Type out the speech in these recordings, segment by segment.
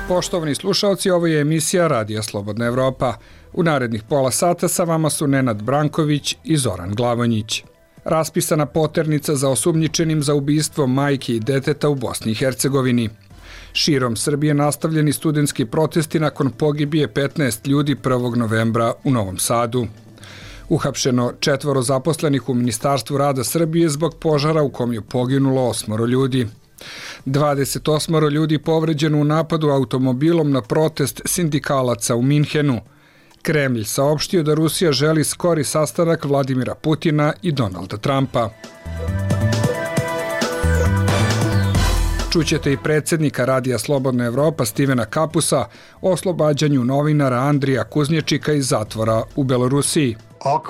Poštovani slušalci, ovo je emisija Radija Slobodna Evropa. U narednih pola sata sa vama su Nenad Branković i Zoran Glavonjić. Raspisana poternica za osumnjičenim za ubistvo majke i deteta u Bosni i Hercegovini. Širom Srbije nastavljeni studentski protesti nakon pogibije 15 ljudi 1. novembra u Novom Sadu. Uhapšeno 4 zaposlenih u Ministarstvu rada Srbije zbog požara u kom je poginulo 8 ljudi. 28 ljudi povređeno u napadu automobilom na protest sindikalaca u Minhenu. Kremlj saopštio da Rusija želi skori sastanak Vladimira Putina i Donalda Trumpa. Čućete i predsjednika Radija Slobodna Evropa Stevena Kapusa o oslobađanju novinara Andrija Kuznječika iz zatvora u Belorusiji.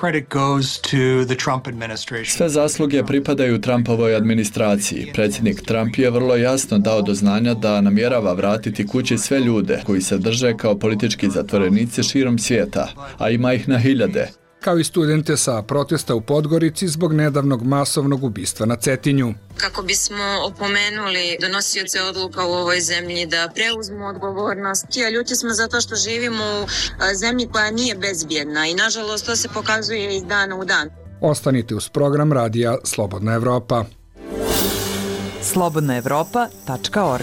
Sve zasluge pripadaju Trumpovoj administraciji. Predsjednik Trump je vrlo jasno dao do znanja da namjerava vratiti kući sve ljude koji se drže kao politički zatvorenici širom svijeta, a ima ih na hiljade. Kao i studente sa protesta u Podgorici zbog nedavnog masovnog ubistva na Cetinju. Kako bismo opomenuli donosioce odluka u ovoj zemlji da preuzmu odgovornost. Ljuti smo zato što živimo u zemlji koja nije bezbjedna i nažalost to se pokazuje iz dana u dan. Ostanite uz program Radija Slobodna Evropa. slobodnaevropa.org.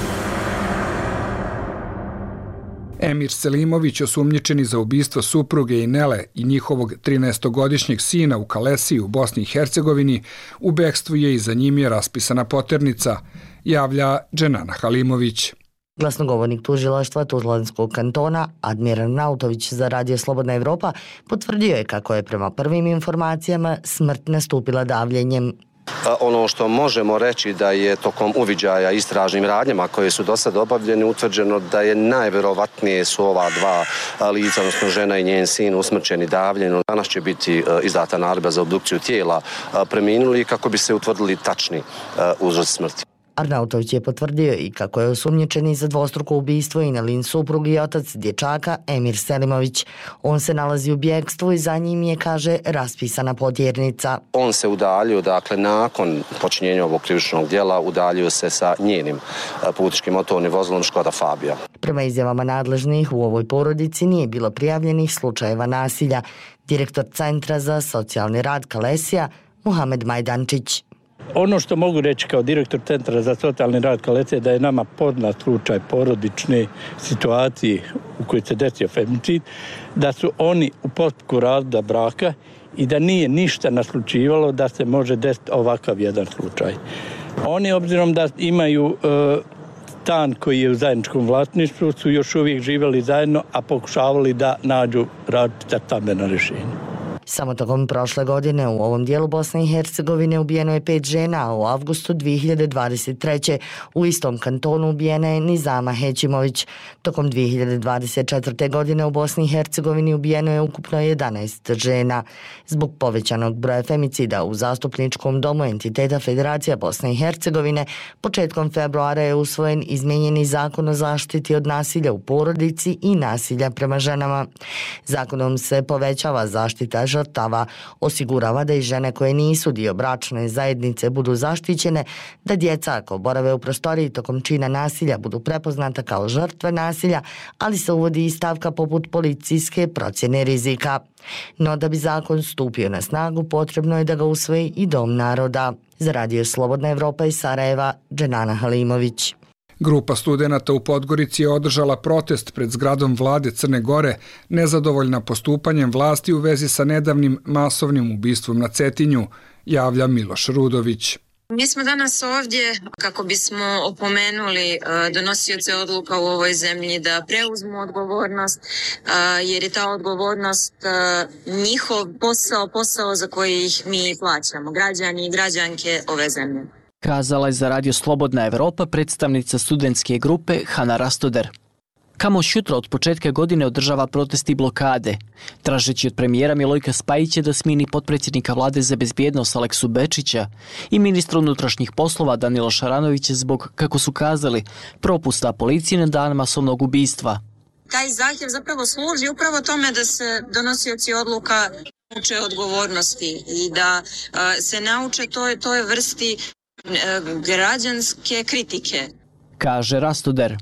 Emir Selimović, osumnjičeni za ubistvo supruge Inele i njihovog 13-godišnjeg sina u Kalesiji u Bosni i Hercegovini, u bekstvu je i za njim je raspisana poternica, javlja Dženana Halimović. Glasnogovornik tužilaštva Tuzlanskog kantona Admiral Nautović za Radio Slobodna Evropa potvrdio je kako je prema prvim informacijama smrt nastupila davljenjem. Ono što možemo reći da je tokom uviđaja istražnim radnjama koje su do sada obavljene utvrđeno da je najverovatnije su ova dva lica, odnosno žena i njen sin, usmrćeni davljenjem. Danas će biti izdata naredba za obdukciju tijela preminuli kako bi se utvrdili tačni uzroci smrti. Arnautović je potvrdio i kako je osumnjičeni za dvostruko ubistvo Inelin suprug i otac dječaka Emir Selimović. On se nalazi u bjegstvu i za njim je, kaže, raspisana potjernica. On se udaljio, dakle, nakon počinjenja ovog krivičnog djela, udaljio se sa njenim putničkim motornim vozilom Škoda Fabia. Prema izjavama nadležnih, u ovoj porodici nije bilo prijavljenih slučajeva nasilja. Direktor Centra za socijalni rad Kalesija, Muhamed Majdančić. Ono što mogu reći kao direktor Centra za socijalni rad Kalesije da je nama poznat slučaj porodične situacije u kojoj se desio femicid, da su oni u postupku razvoda braka i da nije ništa naslučivalo da se može desiti ovakav jedan slučaj. Oni, obzirom da imaju stan koji je u zajedničkom vlasništvu, su još uvijek živjeli zajedno, a pokušavali da nađu različita stambena rješenja. Samo tokom prošle godine u ovom dijelu Bosne i Hercegovine ubijeno je 5 žena, a u avgustu 2023. u istom kantonu ubijena je Nizama Hećimović. Tokom 2024. godine u Bosni i Hercegovini ubijeno je ukupno 11 žena. Zbog povećanog broja femicida u zastupničkom domu entiteta Federacija Bosne i Hercegovine, početkom februara je usvojen izmijenjeni zakon o zaštiti od nasilja u porodici i nasilja prema ženama. Zakonom se povećava zaštita žrtava, osigurava da i žene koje nisu dio bračne zajednice budu zaštićene, da djeca ako borave u prostoriji tokom čina nasilja budu prepoznata kao žrtve nasilja, ali se uvodi i stavka poput policijske procjene rizika. No da bi zakon stupio na snagu, potrebno je da ga usvoji i Dom naroda. Za Radio Slobodna Evropa iz Sarajeva, Dženana Halimović. Grupa studenata u Podgorici je održala protest pred zgradom vlade Crne Gore, nezadovoljna postupanjem vlasti u vezi sa nedavnim masovnim ubistvom na Cetinju, javlja Miloš Rudović. Mi smo danas ovdje kako bismo opomenuli donosioce odluka u ovoj zemlji da preuzmu odgovornost, jer je ta odgovornost njihov posao za koji ih mi plaćamo, građani i građanke ove zemlje. Kazala je za Radio Slobodna Evropa predstavnica studentske grupe Hana Rastoder. Kamoš jutro od početka godine održava protesti i blokade, tražeći od premijera Milojka Spajića da smijeni potpredsjednika vlade za bezbjednost Aleksu Bečića i ministra unutrašnjih poslova Danila Šaranovića zbog, kako su kazali, propusta policije na dan masovnog ubistva. Taj zahtjev zapravo služi upravo tome da se donosioci odluka nauče odgovornosti i da se nauče toj vrsti građanske kritike. Kaže Rastoder.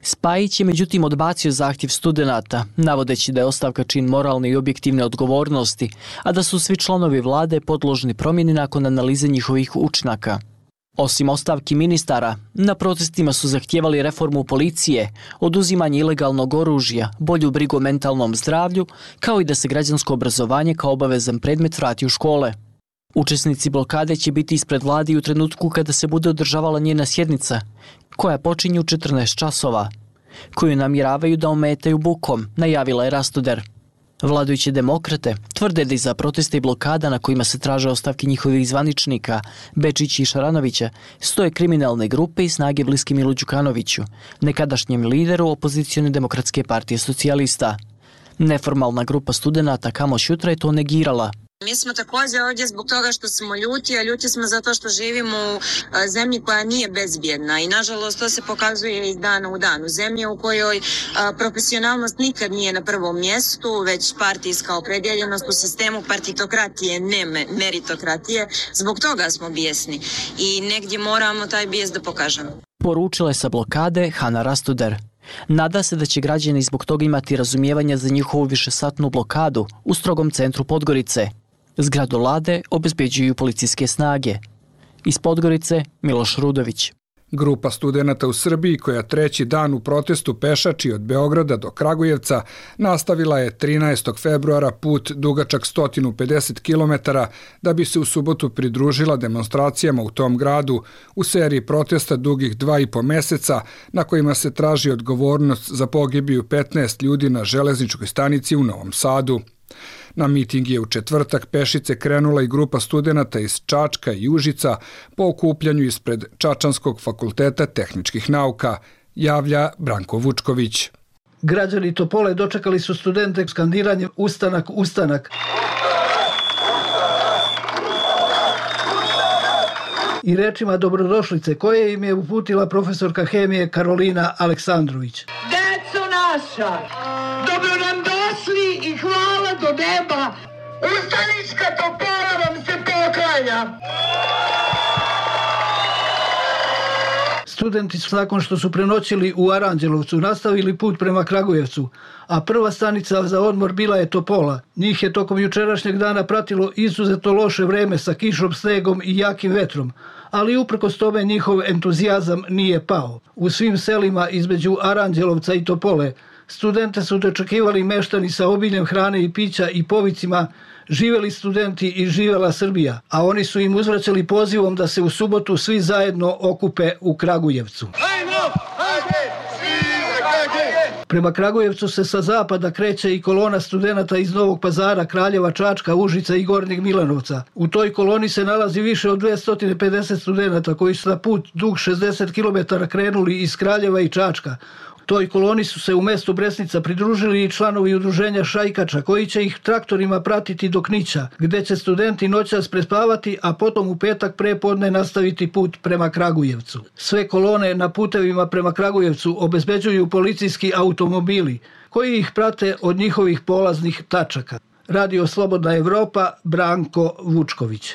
Spajić je međutim odbacio zahtjev studenata, navodeći da je ostavka čin moralne i objektivne odgovornosti, a da su svi članovi vlade podložni promjeni nakon analize njihovih učinaka. Osim ostavki ministara, na protestima su zahtijevali reformu policije, oduzimanje ilegalnog oružja, bolju brigu o mentalnom zdravlju, kao i da se građansko obrazovanje kao obavezan predmet vrati u škole. Učesnici blokade će biti ispred vlade u trenutku kada se bude održavala njena sjednica, koja počinje u 14 časova, koju namjeravaju da ometaju bukom, najavila je Rastoder. Vladajuće demokrate tvrde da iza protesta i blokada na kojima se traže ostavke njihovih zvaničnika, Bečića i Šaranovića, stoje kriminalne grupe i snage bliske Milu Đukanoviću, nekadašnjem lideru opozicione demokratske partije socijalista. Neformalna grupa studenata Kamo Šutra je to negirala. Mi smo također ovdje zbog toga što smo ljuti, a ljuti smo zato što živimo u zemlji koja nije bezbjedna i nažalost to se pokazuje iz dana u dan. U zemlji u kojoj profesionalnost nikad nije na prvom mjestu, već partijska opredjeljenost u sistemu partitokratije, ne meritokratije. Zbog toga smo bijesni i negdje moramo taj bijes da pokažemo. Poručila je sa blokade Hana Rastoder. Nada se da će građani zbog toga imati razumijevanja za njihovu višesatnu blokadu u strogom centru Podgorice. Zgradu vlade obezbeđuju policijske snage. Iz Podgorice Miloš Rudović. Grupa studenata u Srbiji, koja treći dan u protestu pešači od Beograda do Kragujevca, nastavila je 13. februara put dugačak 150 km da bi se u subotu pridružila demonstracijama u tom gradu u seriji protesta dugih 2,5 meseca na kojima se traži odgovornost za pogibiju 15 ljudi na železničkoj stanici u Novom Sadu. Na miting je u četvrtak pešice krenula i grupa studenata iz Čačka i Užica po okupljanju ispred Čačanskog fakulteta tehničkih nauka, javlja Branko Vučković. Građani Topole dočekali su studente skandiranjem ustanak, ustanak. I rečima dobrodošlice koje im je uputila profesorka hemije Karolina Aleksandrović. Deco naša, dobro nam došli i hvala do neba. Ustanička Topola vam se poklanja. Studenti su nakon što su prenoćili u Aranđelovcu nastavili put prema Kragujevcu, a prva stanica za odmor bila je Topola. Njih je tokom jučerašnjeg dana pratilo izuzetno loše vreme sa kišom, snegom i jakim vetrom, ali uprkos tome njihov entuzijazam nije pao. U svim selima između Aranđelovca i Topole studente su dočekivali meštani sa obiljem hrane i pića i povicima živeli studenti i živela Srbija, a oni su im uzvraćali pozivom da se u subotu svi zajedno okupe u Kragujevcu. Prema Kragujevcu se sa zapada kreće i kolona studenata iz Novog Pazara, Kraljeva, Čačka, Užica i Gornjeg Milanovca. U toj koloni se nalazi više od 250 studenata koji su na put dug 60 km krenuli iz Kraljeva i Čačka. Toj koloni su se u mestu Bresnica pridružili i članovi udruženja Šajkača, koji će ih traktorima pratiti do Knića, gde će studenti noćas prespavati, a potom u petak prepodne nastaviti put prema Kragujevcu. Sve kolone na putevima prema Kragujevcu obezbeđuju policijski automobili, koji ih prate od njihovih polaznih tačaka. Radio Slobodna Evropa, Branko Vučković.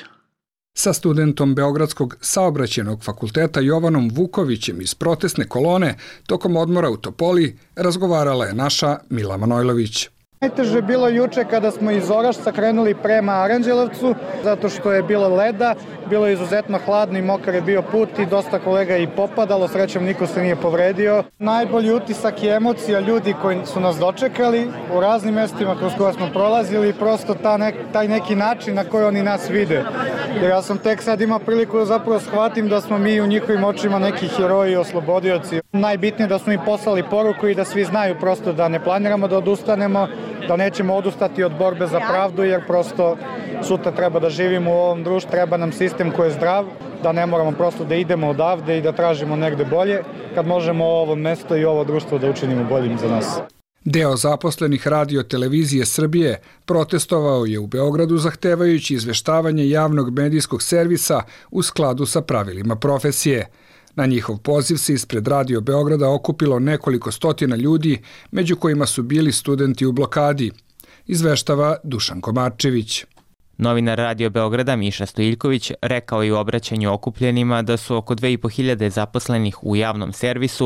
Sa studentom Beogradskog saobraćajnog fakulteta Jovanom Vukovićem iz protestne kolone tokom odmora u Topoli razgovarala je naša Mila Manojlović. Najteže je bilo juče kada smo iz Orašca krenuli prema Aranđelovcu, zato što je bilo leda, bilo je izuzetno hladno i mokar je bio put i dosta kolega je i popadalo, srećom niko se nije povredio. Najbolji utisak i emocija ljudi koji su nas dočekali u raznim mestima kroz koje smo prolazili, prosto taj neki način na koji oni nas vide. Jer ja sam tek sad imao priliku da zapravo shvatim da smo mi u njihovim očima neki heroji i oslobodioci. Najbitnije da smo im poslali poruku i da svi znaju prosto da ne planiramo da odustanemo, da nećemo odustati od borbe za pravdu, jer prosto sutra treba da živimo u ovom društvu, treba nam sistem koji je zdrav, da ne moramo prosto da idemo odavde i da tražimo negde bolje, kad možemo ovo mesto i ovo društvo da učinimo boljim za nas. Deo zaposlenih Radio televizije Srbije protestovao je u Beogradu zahtevajući izveštavanje javnog medijskog servisa u skladu sa pravilima profesije. Na njihov poziv se ispred Radio Beograda okupilo nekoliko stotina ljudi, među kojima su bili studenti u blokadi, izveštava Dušan Komarčević. Novinar Radio Beograda Miša Stojiljković rekao je u obraćanju okupljenima da su oko 2500 zaposlenih u javnom servisu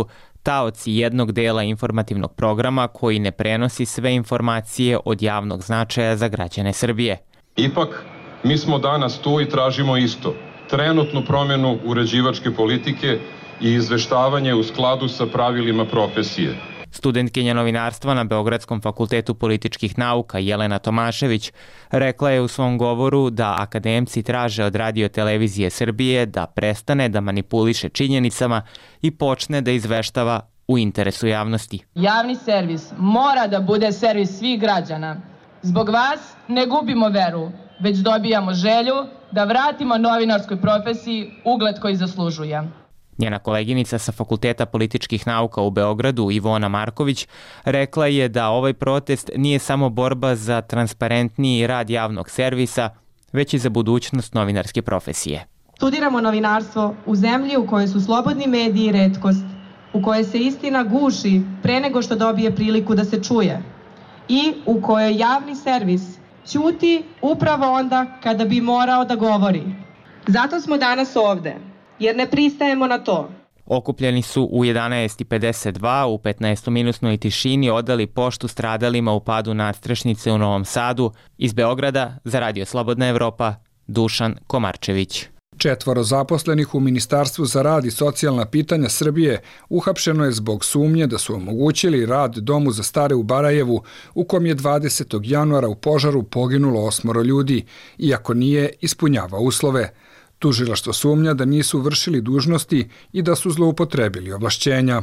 taoci jednog dela informativnog programa koji ne prenosi sve informacije od javnog značaja za građane Srbije. Ipak, mi smo danas tu i tražimo isto. Trenutnu promjenu uređivačke politike i izveštavanje u skladu sa pravilima profesije. Studentkinja novinarstva na Beogradskom fakultetu političkih nauka Jelena Tomašević rekla je u svom govoru da akademci traže od Radio-televizije Srbije da prestane da manipuliše činjenicama i počne da izveštava u interesu javnosti. Javni servis mora da bude servis svih građana. Zbog vas ne gubimo veru, već dobijamo želju da vratimo novinarskoj profesiji ugled koji zaslužuje. Njena koleginica sa Fakulteta političkih nauka u Beogradu, Ivona Marković, rekla je da ovaj protest nije samo borba za transparentniji rad javnog servisa, već i za budućnost novinarske profesije. Studiramo novinarstvo u zemlji u kojoj su slobodni mediji retkost, u kojoj se istina guši pre nego što dobije priliku da se čuje i u kojoj javni servis ćuti upravo onda kada bi morao da govori. Zato smo danas ovde, jer ne pristajemo na to. Okupljeni su u 11:52 u 15-minutnoj tišini odali poštu stradalima u padu nadstrešnice u Novom Sadu. Iz Beograda za Radio Slobodna Evropa, Dušan Komarčević. 4 zaposlenih u Ministarstvu za rad i socijalna pitanja Srbije uhapšeno je zbog sumnje da su omogućili rad domu za stare u Barajevu, u kom je 20. januara u požaru poginulo 8 ljudi, iako nije ispunjavao uslove. Tužilaštvo sumnja da nisu vršili dužnosti i da su zloupotrebili ovlašćenja.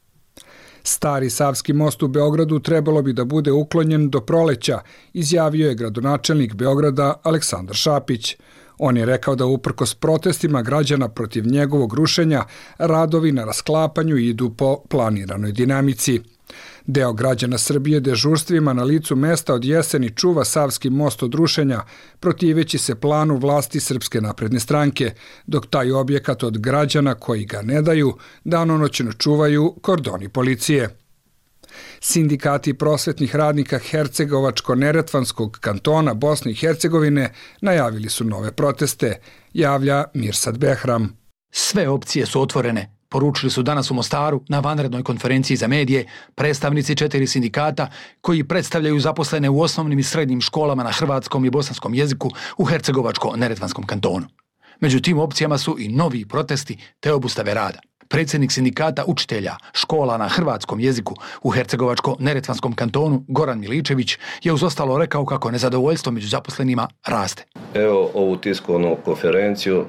Stari Savski most u Beogradu trebalo bi da bude uklonjen do proleća, izjavio je gradonačelnik Beograda Aleksandar Šapić. On je rekao da uprkos protestima građana protiv njegovog rušenja, radovi na rasklapanju idu po planiranoj dinamici. Deo građana Srbije dežurstvima na licu mesta od jeseni čuva Savski most od rušenja, protiveći se planu vlasti Srpske napredne stranke, dok taj objekat od građana koji ga ne daju danonoćno čuvaju kordoni policije. Sindikati prosvetnih radnika Hercegovačko-Neretvanskog kantona Bosne i Hercegovine najavili su nove proteste, javlja Mirsad Behram. Sve opcije su otvorene, poručili su danas u Mostaru na vanrednoj konferenciji za medije predstavnici 4 sindikata koji predstavljaju zaposlene u osnovnim i srednjim školama na hrvatskom i bosanskom jeziku u Hercegovačko-Neretvanskom kantonu. Među tim opcijama su i novi protesti te obustave rada. Predsjednik sindikata učitelja škola na hrvatskom jeziku u Hercegovačko-Neretvanskom kantonu Goran Miličević je uz ostalo rekao kako nezadovoljstvo među zaposlenima raste. Evo ovu tiskovnu konferenciju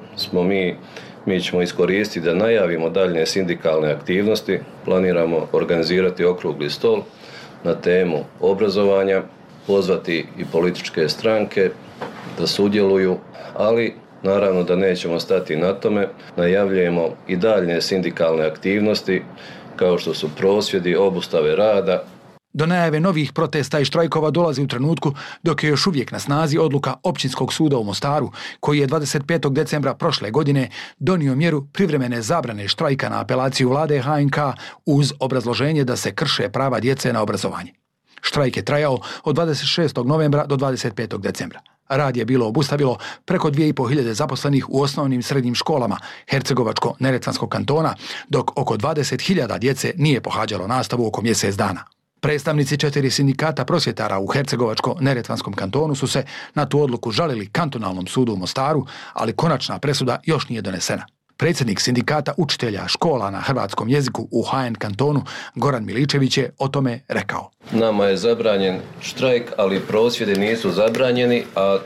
mi ćemo iskoristiti da najavimo daljnje sindikalne aktivnosti. Planiramo organizirati okrugli stol na temu obrazovanja, pozvati i političke stranke da sudjeluju, ali naravno da nećemo stati na tome. Najavljujemo i daljnje sindikalne aktivnosti kao što su prosvjedi, obustave rada. Do najave novih protesta i štrajkova dolazi u trenutku dok je još uvijek na snazi odluka Općinskog suda u Mostaru, koji je 25. decembra prošle godine donio mjeru privremene zabrane štrajka na apelaciju vlade HNK uz obrazloženje da se krše prava djece na obrazovanje. Štrajk je trajao od 26. novembra do 25. decembra. Rad je bilo obustavilo preko 2500 zaposlenih u osnovnim i srednjim školama Hercegovačko-Neretvanskog kantona, dok oko 20.000 djece nije pohađalo nastavu oko mjesec dana. Predstavnici 4 sindikata prosvjetara u Hercegovačko-Neretvanskom kantonu su se na tu odluku žalili kantonalnom sudu u Mostaru, ali konačna presuda još nije donesena. Predsjednik sindikata učitelja škola na hrvatskom jeziku u HN kantonu Goran Miličević je o tome rekao. Nama je zabranjen štrajk, ali prosvjedi nisu zabranjeni, a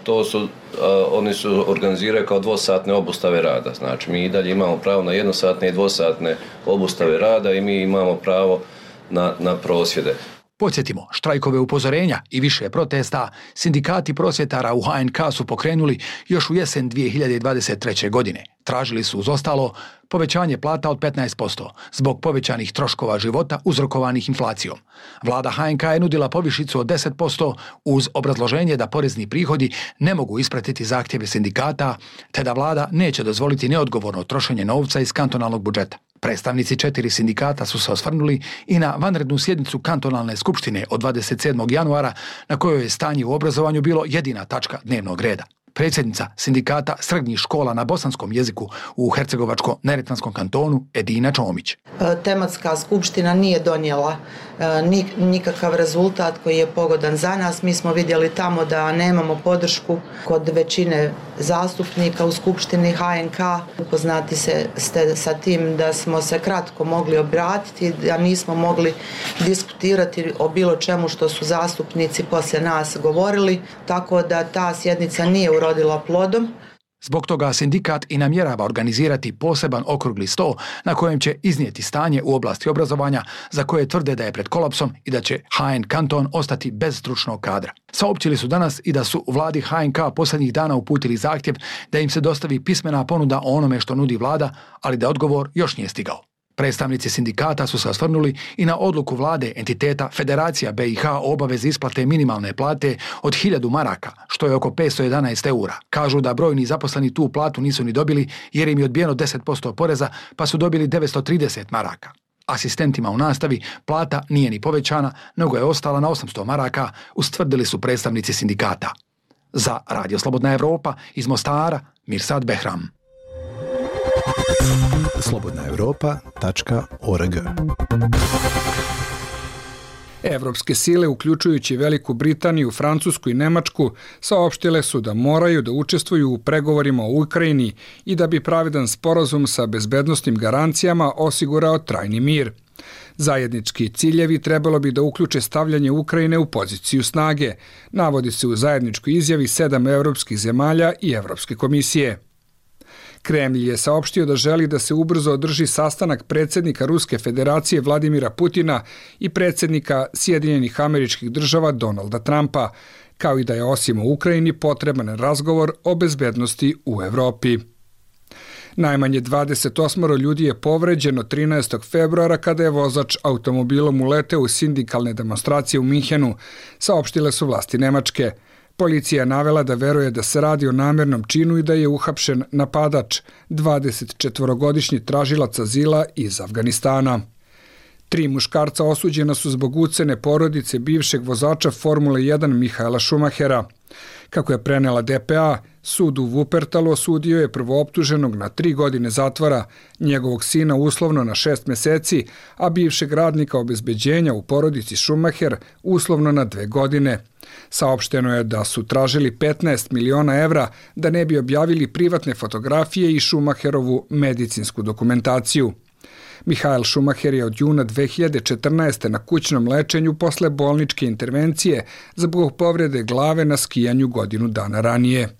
oni su organiziraju kao dvosatne obustave rada. Znači mi i dalje imamo pravo na jednosatne i dvosatne obustave rada i mi imamo pravo na prosvjede. Podsjetimo, štrajkove upozorenja i više protesta sindikati prosvjetara u HNK su pokrenuli još u jesen 2023. godine. Tražili su uz ostalo povećanje plata od 15% zbog povećanih troškova života uzrokovanih inflacijom. Vlada HNK je nudila povišicu od 10% uz obrazloženje da porezni prihodi ne mogu ispratiti zahtjeve sindikata, te da vlada neće dozvoliti neodgovorno trošenje novca iz kantonalnog budžeta. Predstavnici 4 sindikata su se osvrnuli i na vanrednu sjednicu kantonalne skupštine od 27. januara na kojoj je stanje u obrazovanju bilo jedina tačka dnevnog reda. Predsjednica sindikata srednjih škola na bosanskom jeziku u Hercegovačko-neretvanskom kantonu Edina Čomić. Tematska skupština nije donijela nikakav rezultat koji je pogodan za nas. Mi smo vidjeli tamo da nemamo podršku kod većine zastupnika u skupštini HNK. Upoznati ste sa tim da smo se kratko mogli obratiti, da nismo mogli diskutirati o bilo čemu što su zastupnici poslije nas govorili, tako da ta sjednica nije urodila plodom. Zbog toga sindikat i namjerava organizirati poseban okrugli sto na kojem će iznijeti stanje u oblasti obrazovanja za koje tvrde da je pred kolapsom i da će HN kanton ostati bez stručnog kadra. Saopćili su danas i da su vladi HNK posljednjih dana uputili zahtjev da im se dostavi pismena ponuda o onome što nudi vlada, ali da odgovor još nije stigao. Predstavnici sindikata su se osvrnuli i na odluku vlade entiteta Federacija BiH o obavezi isplate minimalne plate od 1000 maraka, što je oko 511 eura. Kažu da brojni zaposleni tu platu nisu ni dobili jer im je odbijeno 10% poreza, pa su dobili 930 maraka. Asistentima u nastavi plata nije ni povećana, nego je ostala na 800 maraka, ustvrdili su predstavnici sindikata. Za Radio Slobodna Evropa iz Mostara, Mirsad Behram. slobodnaevropa.org. Evropske sile, uključujući Veliku Britaniju, Francusku i Nemačku, saopštile su da moraju da učestvuju u pregovorima o Ukrajini i da bi pravedan sporazum sa bezbednosnim garancijama osigurao trajni mir. Zajednički ciljevi trebalo bi da uključe stavljanje Ukrajine u poziciju snage, navodi se u zajedničkoj izjavi 7 evropskih zemalja i Evropske komisije. Kremlj je saopštio da želi da se ubrzo održi sastanak predsjednika Ruske federacije Vladimira Putina i predsjednika Sjedinjenih Američkih Država Donalda Trumpa, kao i da je osim u Ukrajini potreban razgovor o bezbednosti u Evropi. Najmanje 28 ljudi je povređeno 13. februara kada je vozač automobilom uleteo u sindikalne demonstracije u Minhenu, saopštile su vlasti Nemačke. Policija je navela da veruje da se radi o namjernom činu i da je uhapšen napadač, 24-godišnji tražilac azila iz Afganistana. 3 muškarca osuđena su zbog ucene porodice bivšeg vozača Formule 1 Mihaela Schumachera. Kako je prenela DPA, sud u Wuppertalu osudio je prvooptuženog na 3 godine zatvora, njegovog sina uslovno na 6 meseci, a bivšeg radnika obezbeđenja u porodici Schumacher uslovno na 2 godine. Saopšteno je da su tražili 15 miliona evra da ne bi objavili privatne fotografije i Schumacherovu medicinsku dokumentaciju. Mihael Schumacher je od juna 2014. na kućnom lečenju posle bolničke intervencije zbog povrede glave na skijanju godinu dana ranije.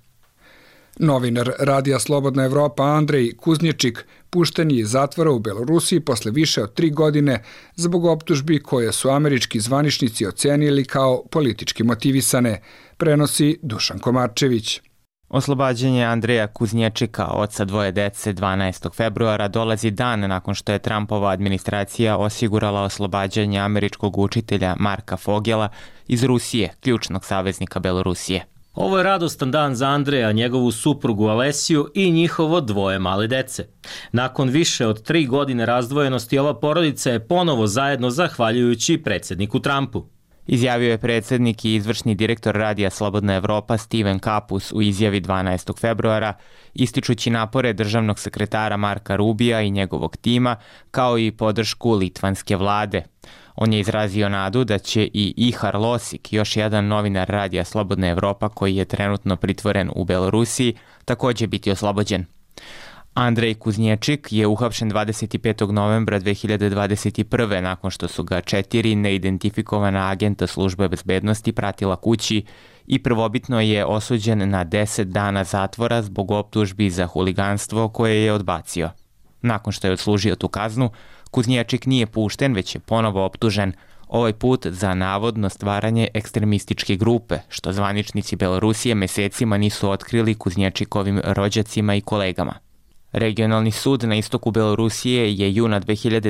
Novinar Radija Slobodna Evropa Andrej Kuznječik pušten je iz zatvora u Belorusiji posle više od 3 godine zbog optužbi koje su američki zvaničnici ocenili kao politički motivisane, prenosi Dušan Komarčević. Oslobađanje Andreja Kuznječika, oca 2 dece, 12. februara dolazi dan nakon što je Trumpova administracija osigurala oslobađanje američkog učitelja Marka Fogela iz Rusije, ključnog saveznika Belorusije. Ovo je radostan dan za Andreja, njegovu suprugu Alesiju i njihovo 2 male dece. Nakon više od 3 godine razdvojenosti, ova porodica je ponovo zajedno zahvaljujući predsjedniku Trumpu. Izjavio je predsjednik i izvršni direktor Radija Slobodna Evropa Steven Kapus u izjavi 12. februara, ističući napore državnog sekretara Marka Rubija i njegovog tima, kao i podršku litvanske vlade. On je izrazio nadu da će i Ihar Losik, još jedan novinar Radija Slobodna Evropa koji je trenutno pritvoren u Belorusiji, također biti oslobođen. Andrej Kuznječik je uhapšen 25. novembra 2021. nakon što su ga 4 neidentifikovana agenta službe bezbednosti pratila kući i prvobitno je osuđen na 10 dana zatvora zbog optužbi za huliganstvo koje je odbacio. Nakon što je odslužio tu kaznu, Kuznječik nije pušten, već je ponovo optužen, ovaj put za navodno stvaranje ekstremističke grupe, što zvaničnici Belorusije mesecima nisu otkrili Kuznječikovim rođacima i kolegama. Regionalni sud na istoku Belorusije je juna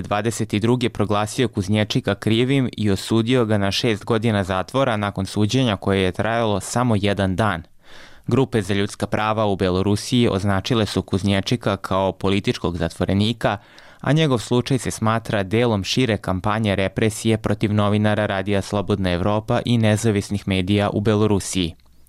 2022. proglasio Kuznječika krivim i osudio ga na 6 godina zatvora nakon suđenja koje je trajalo samo 1 dan. Grupe za ljudska prava u Belorusiji označile su Kuznječika kao političkog zatvorenika, a njegov slučaj se smatra delom šire kampanje represije protiv novinara Radija Slobodna Evropa i nezavisnih medija u Belorusiji.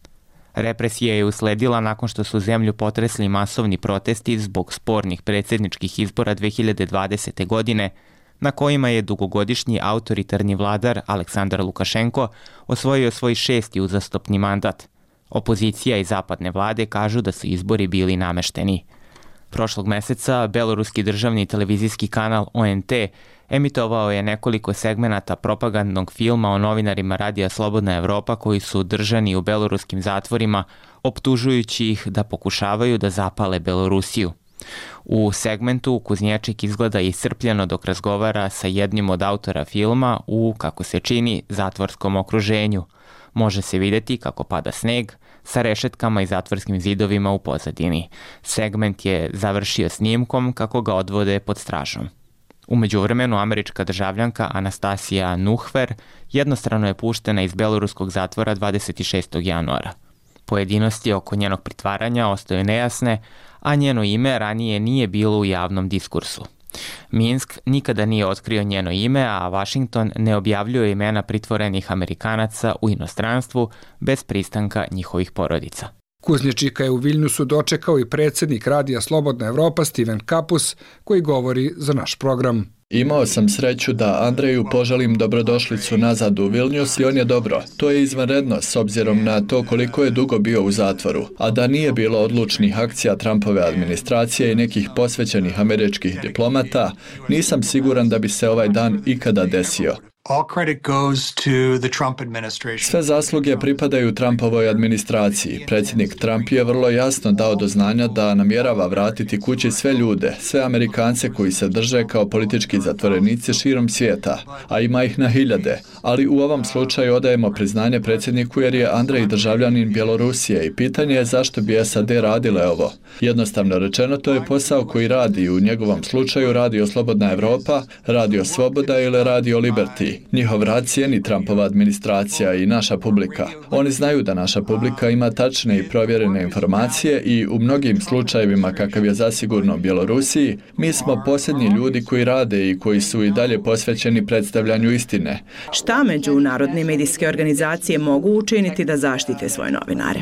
Represija je usledila nakon što su zemlju potresli masovni protesti zbog spornih predsjedničkih izbora 2020. godine, na kojima je dugogodišnji autoritarni vladar Aleksandar Lukašenko osvojio svoj 6. uzastopni mandat. Opozicija i zapadne vlade kažu da su izbori bili namešteni. Prošlog meseca beloruski državni televizijski kanal ONT emitovao je nekoliko segmenata propagandnog filma o novinarima Radija Slobodna Evropa koji su držani u beloruskim zatvorima, optužujući ih da pokušavaju da zapale Belorusiju. U segmentu Kuznječik izgleda iscrpljeno dok razgovara sa jednim od autora filma u, kako se čini, zatvorskom okruženju. Može se vidjeti kako pada sneg sa rešetkama i zatvorskim zidovima u pozadini. Segment je završio snimkom kako ga odvode pod stražom. U međuvremenu američka državljanka Anastasija Nuhver jednostrano je puštena iz beloruskog zatvora 26. januara. Pojedinosti oko njenog pritvaranja ostaju nejasne, a njeno ime ranije nije bilo u javnom diskursu. Minsk nikada nije otkrio njeno ime, a Washington ne objavljuje imena pritvorenih Amerikanaca u inostranstvu bez pristanka njihovih porodica. Kuznječika je u Viljnusu dočekao i predsjednik Radija Slobodna Evropa Steven Kapus, koji govori za naš program. Imao sam sreću da Andreju poželim dobrodošlicu nazad u Vilnius i on je dobro. To je izvanredno s obzirom na to koliko je dugo bio u zatvoru, a da nije bilo odlučnih akcija Trumpove administracije i nekih posvećenih američkih diplomata, nisam siguran da bi se ovaj dan ikada desio. Sve zasluge pripadaju Trumpovoj administraciji. Predsjednik Trump je vrlo jasno dao do znanja da namjerava vratiti kući sve ljude, sve Amerikance koji se drže kao politički zatvorenici širom svijeta, a ima ih na hiljade. Ali u ovom slučaju odajemo priznanje predsjedniku jer je Andrej državljanin Bjelorusije i pitanje je zašto bi SAD radile ovo. Jednostavno rečeno, to je posao koji radi, u njegovom slučaju Radio Slobodna Evropa, Radio Sloboda ili Radio Liberty. Njihov rad cijeni Trumpova administracija i naša publika. Oni znaju da naša publika ima tačne i provjerene informacije i u mnogim slučajevima, kakav je zasigurno u Bjelorusiji, mi smo posljednji ljudi koji rade i koji su i dalje posvećeni predstavljanju istine. Šta međunarodne medijske organizacije mogu učiniti da zaštite svoje novinare?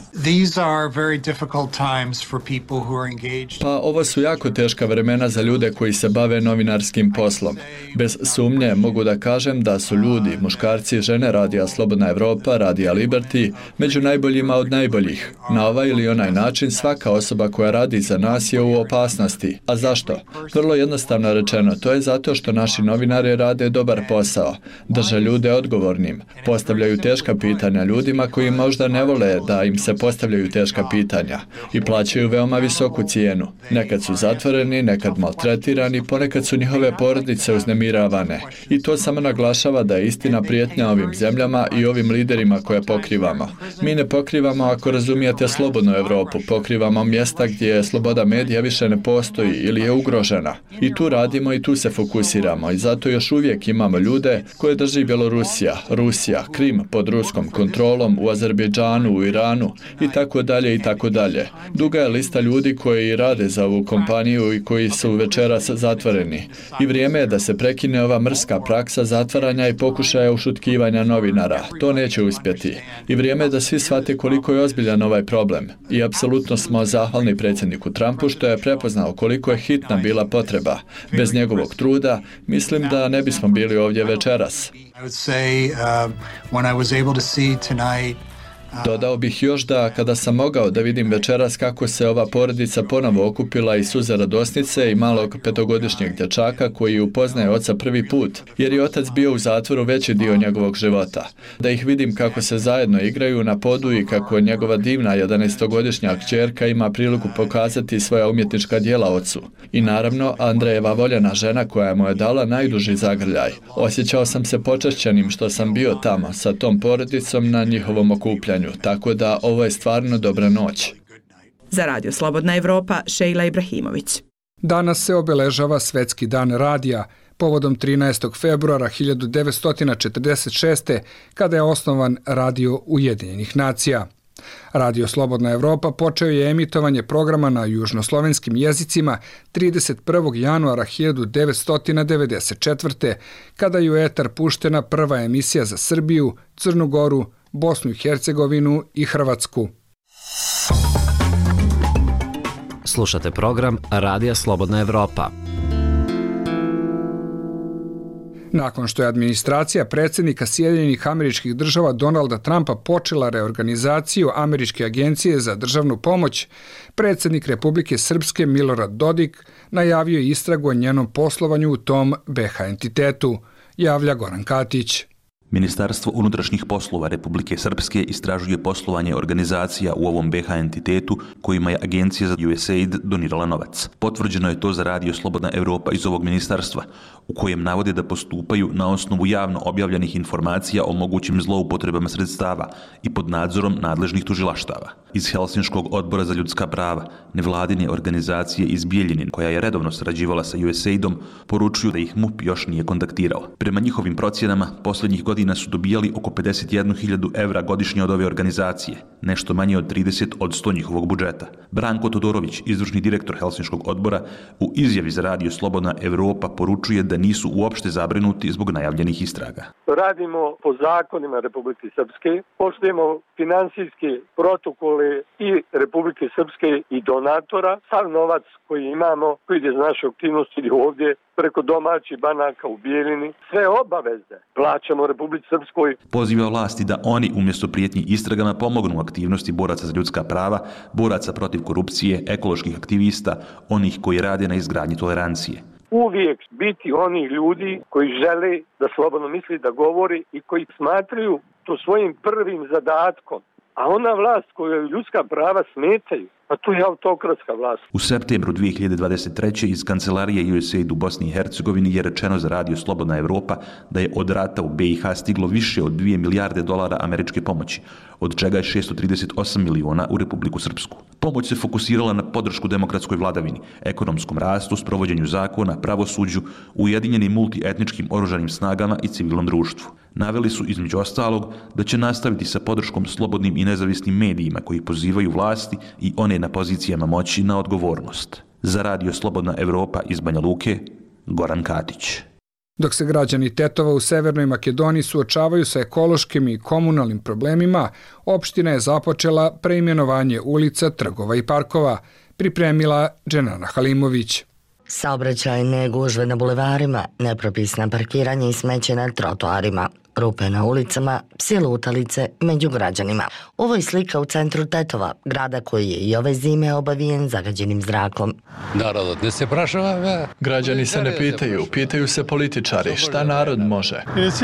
Pa ovo su jako teška vremena za ljude koji se bave novinarskim poslom. Bez sumnje mogu da kažem da su ljudi, muškarci i žene Radija Slobodna Evropa, Radija Liberty, među najboljima od najboljih. Na ovaj ili onaj način svaka osoba koja radi za nas je u opasnosti. A zašto? Vrlo jednostavno rečeno, to je zato što naši novinari rade dobar posao, drže ljude odgovornim, postavljaju teška pitanja ljudima koji možda ne vole da im se postavljaju teška pitanja i plaćaju veoma visoku cijenu. Nekad su zatvoreni, nekad maltretirani, ponekad su njihove porodice uznemiravane. I to samo naglašava da je istina prijetnja ovim zemljama i ovim liderima koje pokrivamo. Mi ne pokrivamo, ako razumijete, slobodnu Evropu, pokrivamo mjesta gdje sloboda medija više ne postoji ili je ugrožena. I tu radimo i tu se fokusiramo i zato još uvijek imamo ljude koje drži Bjelorusija, Rusija, Krim pod ruskom kontrolom, u Azerbejdžanu, u Iranu i tako dalje i tako dalje. Duga je lista ljudi koji rade za ovu kompaniju i koji su večeras zatvoreni. I vrijeme je da se prekine ova mrska praksa zatvaranja i pokušaja ušutkivanja novinara. To neće uspjeti. I vrijeme je da svi shvate koliko je ozbiljan ovaj problem. I apsolutno smo zahvalni predsjedniku Trumpu što je prepoznao koliko je hitna bila potreba. Bez njegovog truda, mislim da ne bismo bili ovdje večeras. Dodao bih još da kada sam mogao da vidim večeras kako se ova porodica ponovo okupila iz suza radosnice i malog 5-godišnjeg dječaka koji upoznaje oca prvi put, jer je otac bio u zatvoru veći dio njegovog života. Da ih vidim kako se zajedno igraju na podu i kako njegova divna 11-godišnja kćerka ima priliku pokazati svoja umjetnička djela ocu. I naravno, Andrejeva voljena žena koja mu je dala najduži zagrljaj. Osjećao sam se počašćenim što sam bio tamo sa tom porodicom na njihovom okupljanju. Tako da ovo je stvarno dobra noć. Za Radio Slobodna Evropa, Šejla Ibrahimović. Danas se obeležava Svetski dan radija, povodom 13. februara 1946. kada je osnovan Radio Ujedinjenih nacija. Radio Slobodna Evropa počeo je emitovanje programa na južnoslovenskim jezicima 31. januara 1994. kada je u etar puštena prva emisija za Srbiju, Crnu Goru, Bosnu i Hercegovinu i Hrvatsku. Slušate program Radija Slobodna Evropa. Nakon što je administracija predsjednika Sjedinjenih Američkih Država Donalda Trumpa počela reorganizaciju Američke agencije za državnu pomoć, predsjednik Republike Srpske Milorad Dodik najavio je istragu o njenom poslovanju u tom BH entitetu, javlja Goran Katić. Ministarstvo unutrašnjih poslova Republike Srpske istražuje poslovanje organizacija u ovom BH entitetu kojima je Agencija za USAID donirala novac. Potvrđeno je to za Radio Slobodna Evropa iz ovog ministarstva, u kojem navode da postupaju na osnovu javno objavljenih informacija o mogućim zloupotrebama sredstava i pod nadzorom nadležnih tužilaštava. Iz Helsinškog odbora za ljudska prava, nevladine organizacije iz Bijeljine, koja je redovno sarađivala sa USAID-om, poručuju da ih MUP još nije kontaktirao. Prema njihovim procjenama, posljednjih godina su dobijali oko 51.000 evra godišnje od ove organizacije, nešto manje od 30 od 100 njihovog budžeta. Branko Todorović, izvršni direktor Helsinškog odbora, u izjavi za Radio Slobodna Evropa poručuje da nisu uopšte zabrinuti zbog najavljenih istraga. Radimo po zakonima Republike Srpske, poštujemo finansijske protokole i Republike Srpske i donatora. Sav novac koji imamo, koji ide iz naše aktivnosti ovdje, preko domaćih banaka u Bijeljini, sve obaveze plaćamo Republici Srpskoj. Poziva vlasti da oni umjesto prijetnji istragama pomognu aktivnosti boraca za ljudska prava, boraca protiv korupcije, ekoloških aktivista, onih koji rade na izgradnji tolerancije. Uvijek biti oni ljudi koji žele da slobodno misli, da govori i koji smatraju to svojim prvim zadatkom. A ona vlast koju ljudska prava smetaju, pa to je autokratska vlast. U septembru 2023. iz kancelarije USAID u Bosni i Hercegovini je rečeno za Radio Slobodna Evropa da je od rata u BiH stiglo više od 2 milijarde dolara američke pomoći, od čega je 638 miliona u Republiku Srpsku. Pomoć se fokusirala na podršku demokratskoj vladavini, ekonomskom rastu, sprovođenju zakona, pravosuđu, ujedinjenim multietničkim oružanim snagama i civilnom društvu. Naveli su između ostalog da će nastaviti sa podrškom slobodnim i nezavisnim medijima koji pozivaju vlasti i one na pozicijama moći na odgovornost. Za Radio Slobodna Evropa iz Banja Luke, Goran Katić. Dok se građani Tetova u Severnoj Makedoniji suočavaju sa ekološkim i komunalnim problemima, opština je započela preimenovanje ulica, trgova i parkova, pripremila Dženana Halimović. Saobraćajne gužve na bulevarima, nepropisna parkiranje i smeće na trotoarima, rupe na ulicama, psi lutalice među građanima. Ovo je slika u centru Tetova, grada koji je i ove zime obavijen zagađenim zrakom. Narod ne se prašava. Građani se ne pitaju, pitaju se političari. Šta narod može?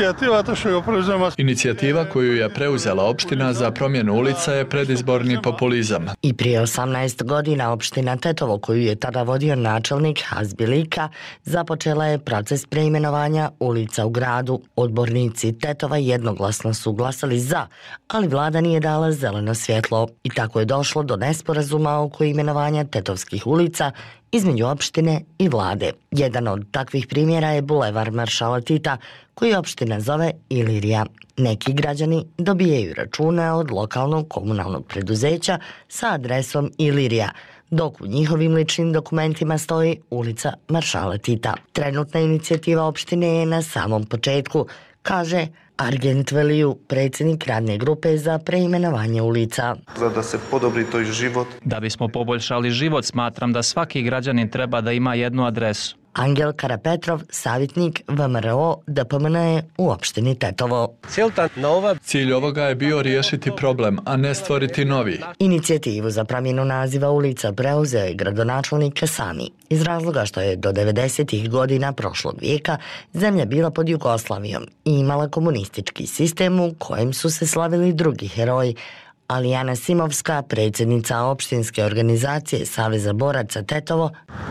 Inicijativa koju je preuzela opština za promjenu ulica je predizborni populizam. I prije 18 godina opština Tetovo, koju je tada vodio načelnik Hazbilika, započela je proces preimenovanja ulica u gradu. Odbornici Tetova jednoglasno su glasali za, ali vlada nije dala zeleno svjetlo i tako je došlo do nesporazuma oko imenovanja tetovskih ulica između opštine i vlade. Jedan od takvih primjera je bulevar Maršala Tita, koji opština zove Ilirija. Neki građani dobijaju račune od lokalnog komunalnog preduzeća sa adresom Ilirija, dok u njihovim ličnim dokumentima stoji ulica Maršala Tita. Trenutna inicijativa opštine je na samom početku, kaže Argent Veliju, predsjednik radne grupe za preimenovanje ulica. Da se podobri to život. Da bismo poboljšali život, smatram da svaki građanin treba da ima jednu adresu. Angel Karapetrov, savjetnik VMRO DPMN u opštini Tetovo. Cilj ovoga je bio riješiti problem, a ne stvoriti novi. Inicijativu za promjenu naziva ulica preuzeo je gradonačelnik Kasami, iz razloga što je do 90. godina prošlog vijeka zemlja bila pod Jugoslavijom i imala komunistički sistem u kojem su se slavili drugi heroji, ali Ana Simovska, predsjednica opštinske organizacije Saveza boraca Tetovo,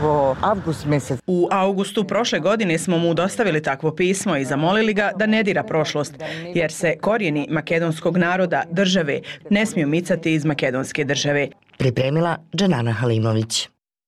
u avgustu prošle godine smo mu dostavili takvo pismo i zamolili ga da ne dira prošlost, jer se korijeni makedonskog naroda, države, ne smiju micati iz makedonske države. Pripremila Dženana Halimović.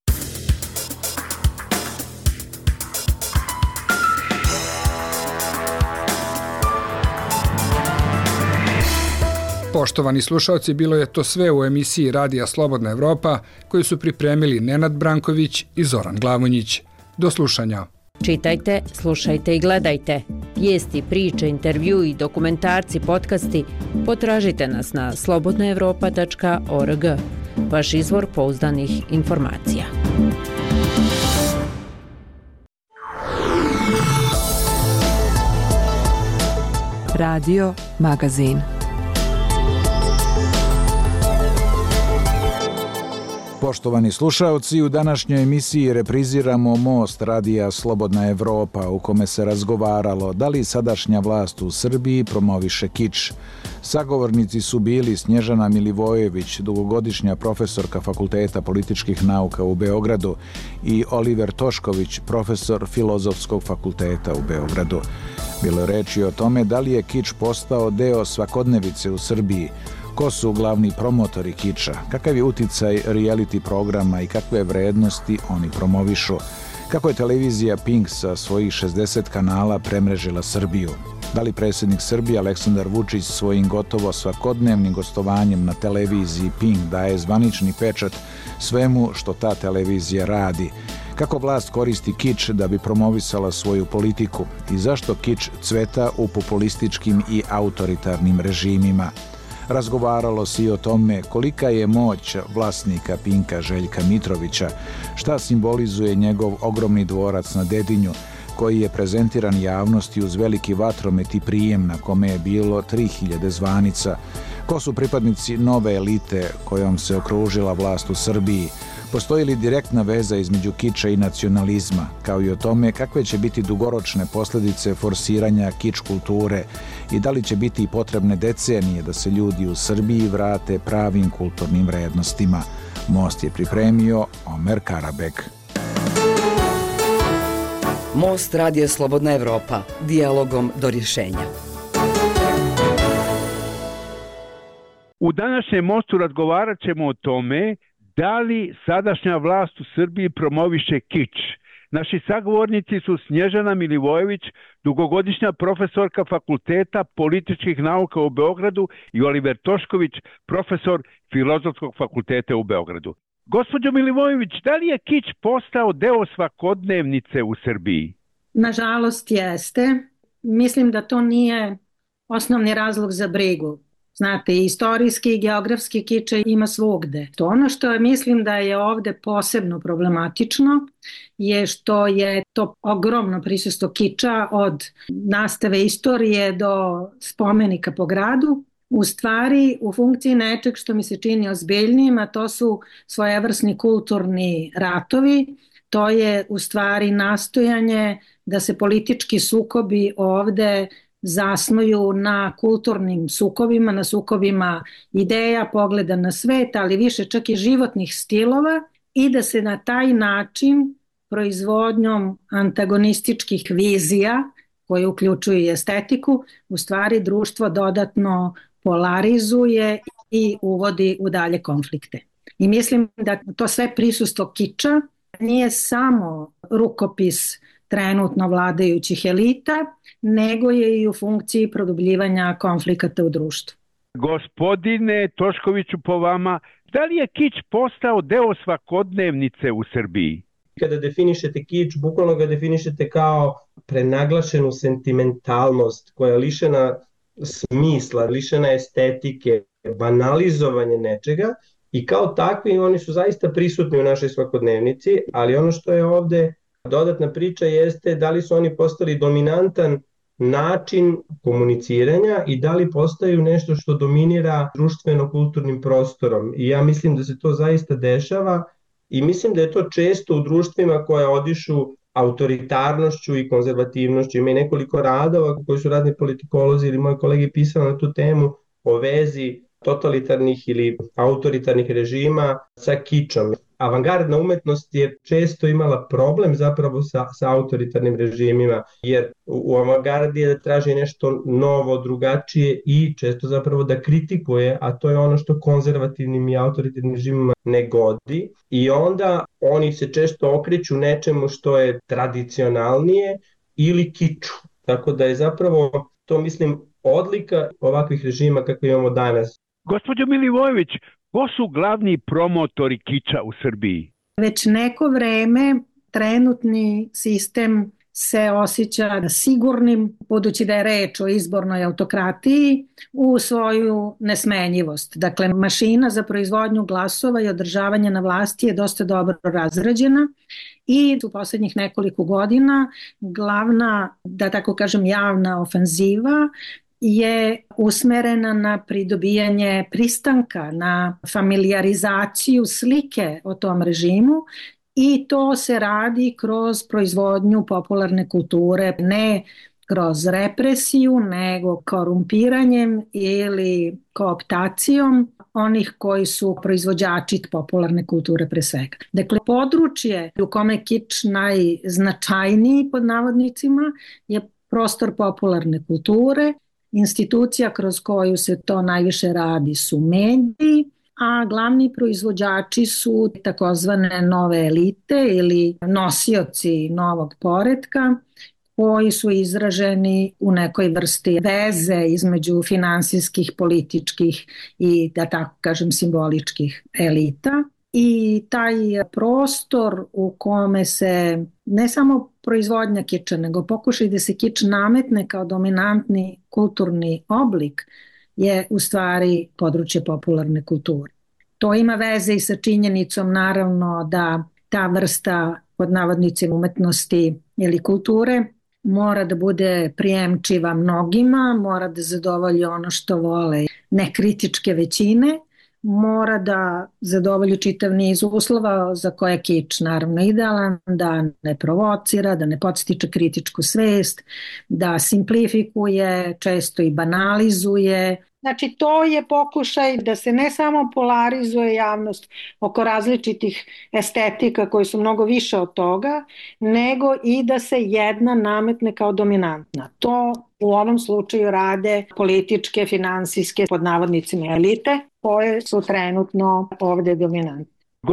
Poštovani slušalci, bilo je to sve u emisiji Radija Slobodna Evropa koju su pripremili Nenad Branković i Zoran Glavonjić. Do slušanja. Čitajte, slušajte i gledajte Vijesti, priče, intervju i dokumentarci, podcasti potražite nas na slobodnaevropa.org. Vaš izvor pouzdanih informacija. Radio Magazin. Poštovani slušaoci, u današnjoj emisiji repriziramo Most radija Slobodna Evropa, u kome se razgovaralo da li sadašnja vlast u Srbiji promoviše kič. Sagovornici su bili Snježana Milivojević, dugogodišnja profesorka Fakulteta političkih nauka u Beogradu, i Oliver Tošković, profesor Filozofskog fakulteta u Beogradu. Bilo je reči o tome da li je kič postao deo svakodnevice u Srbiji, ko su glavni promotori kiča, kakav je uticaj reality programa i kakve vrednosti oni promovišu, kako je televizija Pink sa svojih 60 kanala premrežila Srbiju, da li predsjednik Srbije Aleksandar Vučić svojim gotovo svakodnevnim gostovanjem na televiziji Pink daje zvanični pečat svemu što ta televizija radi, kako vlast koristi kič da bi promovisala svoju politiku i zašto kič cveta u populističkim i autoritarnim režimima. Razgovaralo se i o tome kolika je moć vlasnika Pinka Željka Mitrovića, šta simbolizuje njegov ogromni dvorac na Dedinju, koji je prezentiran javnosti uz veliki vatromet i prijem na kome je bilo 3000 zvanica, ko su pripadnici nove elite kojom se okružila vlast u Srbiji, postoji li direktna veza između kiča i nacionalizma, kao i o tome kakve će biti dugoročne posljedice forsiranja kič kulture i da li će biti potrebne decenije da se ljudi u Srbiji vrate pravim kulturnim vrednostima. Most je pripremio Omer Karabek. Most radija Slobodna Evropa, dijalogom do rješenja. U današnjem Mostu razgovarat ćemo o tome da li sadašnja vlast u Srbiji promoviše kič. Naši sagovornici su Snježana Milivojević, dugogodišnja profesorka Fakulteta političkih nauka u Beogradu, i Oliver Tošković, profesor Filozofskog fakulteta u Beogradu. Gospođo Milivojević, da li je kič postao deo svakodnevnice u Srbiji? Nažalost jeste. Mislim da to nije osnovni razlog za brigu. Znate, istorijski i geografski kič ima svugde. To ono što mislim da je ovde posebno problematično je što je to ogromno prisustvo kiča od nastave istorije do spomenika po gradu, u stvari u funkciji nečeg što mi se čini ozbiljnijim, a to su svojevrsni kulturni ratovi. To je u stvari nastojanje da se politički sukobi ovde zasnuju na kulturnim sukobima, na sukobima ideja, pogleda na svet, ali više čak i životnih stilova, i da se na taj način proizvodnjom antagonističkih vizija, koje uključuju i estetiku, u stvari društvo dodatno polarizuje i uvodi u dalje konflikte. I mislim da to sve prisustvo kiča nije samo rukopis trenutno vladajućih elita, nego je i u funkciji produbljivanja konflikata u društvu. Gospodine Toškoviću, po vama, da li je kič postao deo svakodnevnice u Srbiji? Kada definišete kič, bukvalno ga definišete kao prenaglašenu sentimentalnost koja je lišena smisla, lišena estetike, banalizovanje nečega, i kao takvi oni su zaista prisutni u našoj svakodnevnici, ali ono što je ovde dodatna priča jeste da li su oni postali dominantan način komuniciranja i da li postaju nešto što dominira društveno-kulturnim prostorom. I ja mislim da se to zaista dešava i mislim da je to često u društvima koja odišu autoritarnošću i konzervativnošću. Ima i nekoliko radova koji su razni politikolozi ili moji kolege pisali na tu temu o vezi totalitarnih ili autoritarnih režima sa kičom. Avangardna umetnost je često imala problem zapravo sa autoritarnim režimima, jer u avangardi je da traži nešto novo, drugačije i često zapravo da kritikuje, a to je ono što konzervativnim i autoritarnim režimima ne godi. I onda oni se često okreću nečemu što je tradicionalnije ili kiču. Tako da je zapravo to, mislim, odlika ovakvih režima kakve imamo danas. Gospođo Milivojević, ko su glavni promotori kiča u Srbiji? Već neko vreme trenutni sistem se osjeća sigurnim, budući da je reč o izbornoj autokratiji, u svoju nesmenjivost. Dakle, mašina za proizvodnju glasova i održavanje na vlasti je dosta dobro razrađena i u poslednjih nekoliko godina glavna, da tako kažem, javna ofenziva je usmerena na pridobijanje pristanka, na familijarizaciju slike o tom režimu i to se radi kroz proizvodnju popularne kulture, ne kroz represiju, nego korumpiranjem ili kooptacijom onih koji su proizvođači popularne kulture pre svega. Dakle, područje u kome je kič najznačajniji pod navodnicima je prostor popularne kulture. Institucija kroz koju se to najviše radi su mediji, a glavni proizvođači su takozvane nove elite ili nosioci novog poretka koji su izraženi u nekoj vrsti veze između finansijskih, političkih i, da tako kažem, simboličkih elita. I taj prostor u kome se ne samo proizvodnja kiča, nego pokušaj da se kič nametne kao dominantni kulturni oblik je u stvari područje popularne kulture. To ima veze i sa činjenicom naravno da ta vrsta pod navodnicima umetnosti ili kulture mora da bude prijemčiva mnogima, mora da zadovolji ono što vole nekritičke većine, mora da zadovolji čitav niz uslova za koje je kič naravno idealan, da ne provocira, da ne podstiče kritičku svest, da simplifikuje, često i banalizuje. Znači, to je pokušaj da se ne samo polarizuje javnost oko različitih estetika koji su mnogo više od toga, nego i da se jedna nametne kao dominantna. To u ovom slučaju rade političke, finansijske, pod navodnicima elite, koje su trenutno ovde dominantne.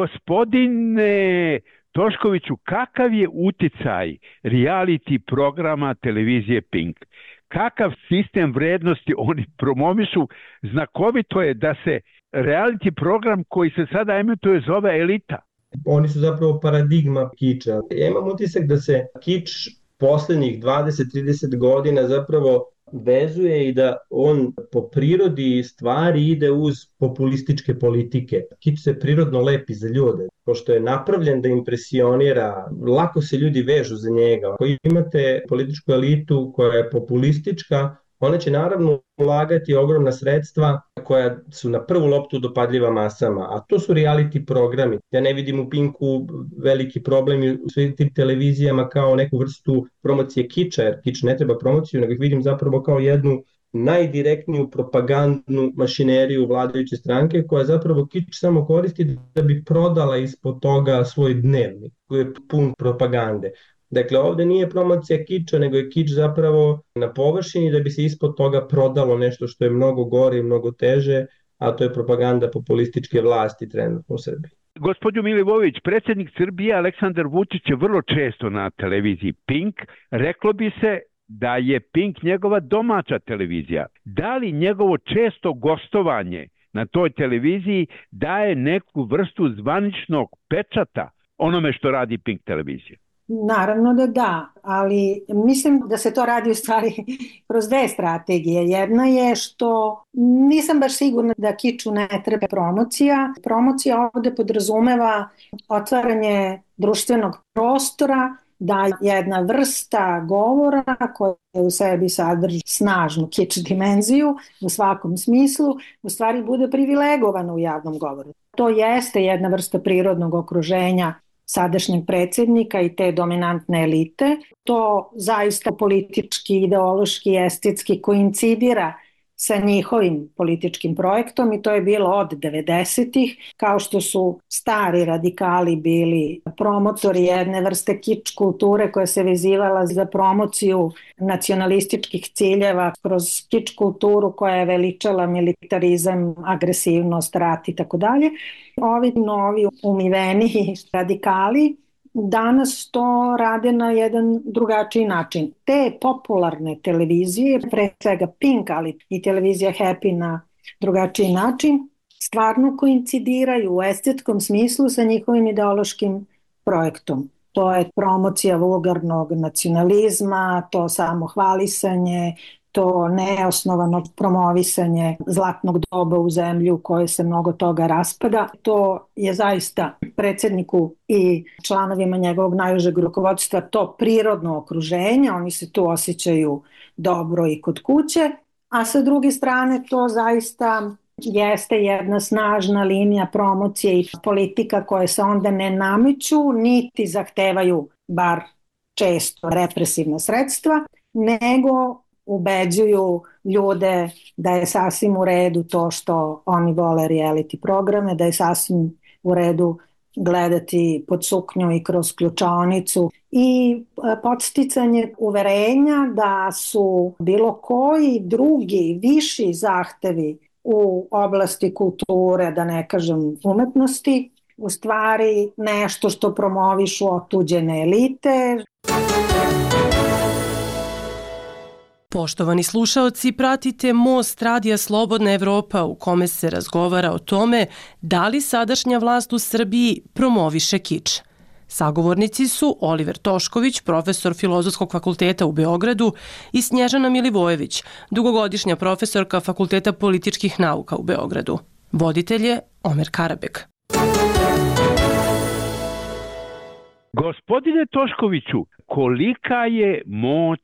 Gospodine Toškoviću, kakav je uticaj reality programa televizije Pink? Kakav sistem vrednosti oni promovišu? Znakovito je da se reality program koji se sada emituje zove Elita. Oni su zapravo paradigma kiča. Ja imam utisak da se kič poslednjih 20-30 godina zapravo vezuje i da on po prirodi stvari ide uz populističke politike. Kič se prirodno lepi za ljude, pošto je napravljen da impresionira, lako se ljudi vežu za njega. Ako imate političku elitu koja je populistička, ona će naravno ulagati ogromna sredstva koja su na prvu loptu dopadljiva masama, a to su reality programi. Ja ne vidim u Pinku veliki problem u svim tim televizijama kao neku vrstu promocije kiča, jer kič ne treba promociju, nego ih vidim zapravo kao jednu najdirektniju propagandnu mašineriju vladajuće stranke koja zapravo kič samo koristi da bi prodala ispod toga svoj dnevnik koji je pun propagande. Dakle, ovde nije promocija kiča, nego je kič zapravo na površini da bi se ispod toga prodalo nešto što je mnogo gore i mnogo teže, a to je propaganda populističke vlasti trenutno u Srbiji. Gospodin Milivojević, predsjednik Srbije Aleksandar Vučić je vrlo često na televiziji Pink. Reklo bi se da je Pink njegova domaća televizija. Da li njegovo često gostovanje na toj televiziji daje neku vrstu zvaničnog pečata onome što radi Pink televizija? Naravno da, ali mislim da se to radi u stvari kroz dve strategije. Jedna je što nisam baš sigurna da kiču ne treba promocija. Promocija ovde podrazumeva otvaranje društvenog prostora, da jedna vrsta govora koja u sebi sadrži snažnu kič dimenziju u svakom smislu, u stvari bude privilegovana u javnom govoru. To jeste jedna vrsta prirodnog okruženja sadašnjeg predsjednika i te dominantne elite. To zaista politički, ideološki, estetski koincidira sa njihovim političkim projektom i to je bilo od 90-ih, kao što su stari radikali bili promotori jedne vrste kič kulture koja se vezivala za promociju nacionalističkih ciljeva kroz kič kulturu koja je veličala militarizam, agresivnost, rat i tako dalje. Ovi novi umiveni radikali danas to rade na jedan drugačiji način. Te popularne televizije, pre svega Pink, ali i televizija Happy na drugačiji način, stvarno koincidiraju u estetskom smislu sa njihovim ideološkim projektom. to je promocija vulgarnog nacionalizma, to samohvalisanje, to neosnovano promovisanje zlatnog doba u zemlji u kojoj se mnogo toga raspada. To je zaista predsjedniku i članovima njegovog najužeg rukovodstva to prirodno okruženje, oni se tu osjećaju dobro i kod kuće, a sa druge strane to zaista jeste jedna snažna linija promocije i politika koje se onda ne nameću niti zahtevaju bar često represivna sredstva, nego ubeđuju ljude da je sasvim u redu to što oni vole reality programe, da je sasvim u redu gledati pod suknju i kroz ključaonicu i podsticanje uverenja da su bilo koji drugi viši zahtevi u oblasti kulture, da ne kažem umetnosti, u stvari nešto što promovišu otuđene elite. Poštovani slušaoci, pratite Most Radija Slobodna Evropa u kome se razgovara o tome da li sadašnja vlast u Srbiji promoviše kič. Sagovornici su Oliver Tošković, profesor Filozofskog fakulteta u Beogradu, i Snježana Milivojević, dugogodišnja profesorka Fakulteta političkih nauka u Beogradu. Voditelj je Omer Karabek. Gospodine Toškoviću, kolika je moć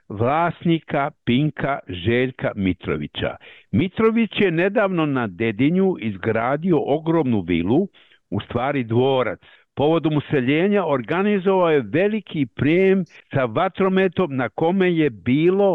vlasnika Pinka Željka Mitrovića? Mitrović je nedavno na Dedinju izgradio ogromnu vilu, u stvari dvorac. Povodom useljenja organizovao je veliki prijem sa vatrometom na kome je bilo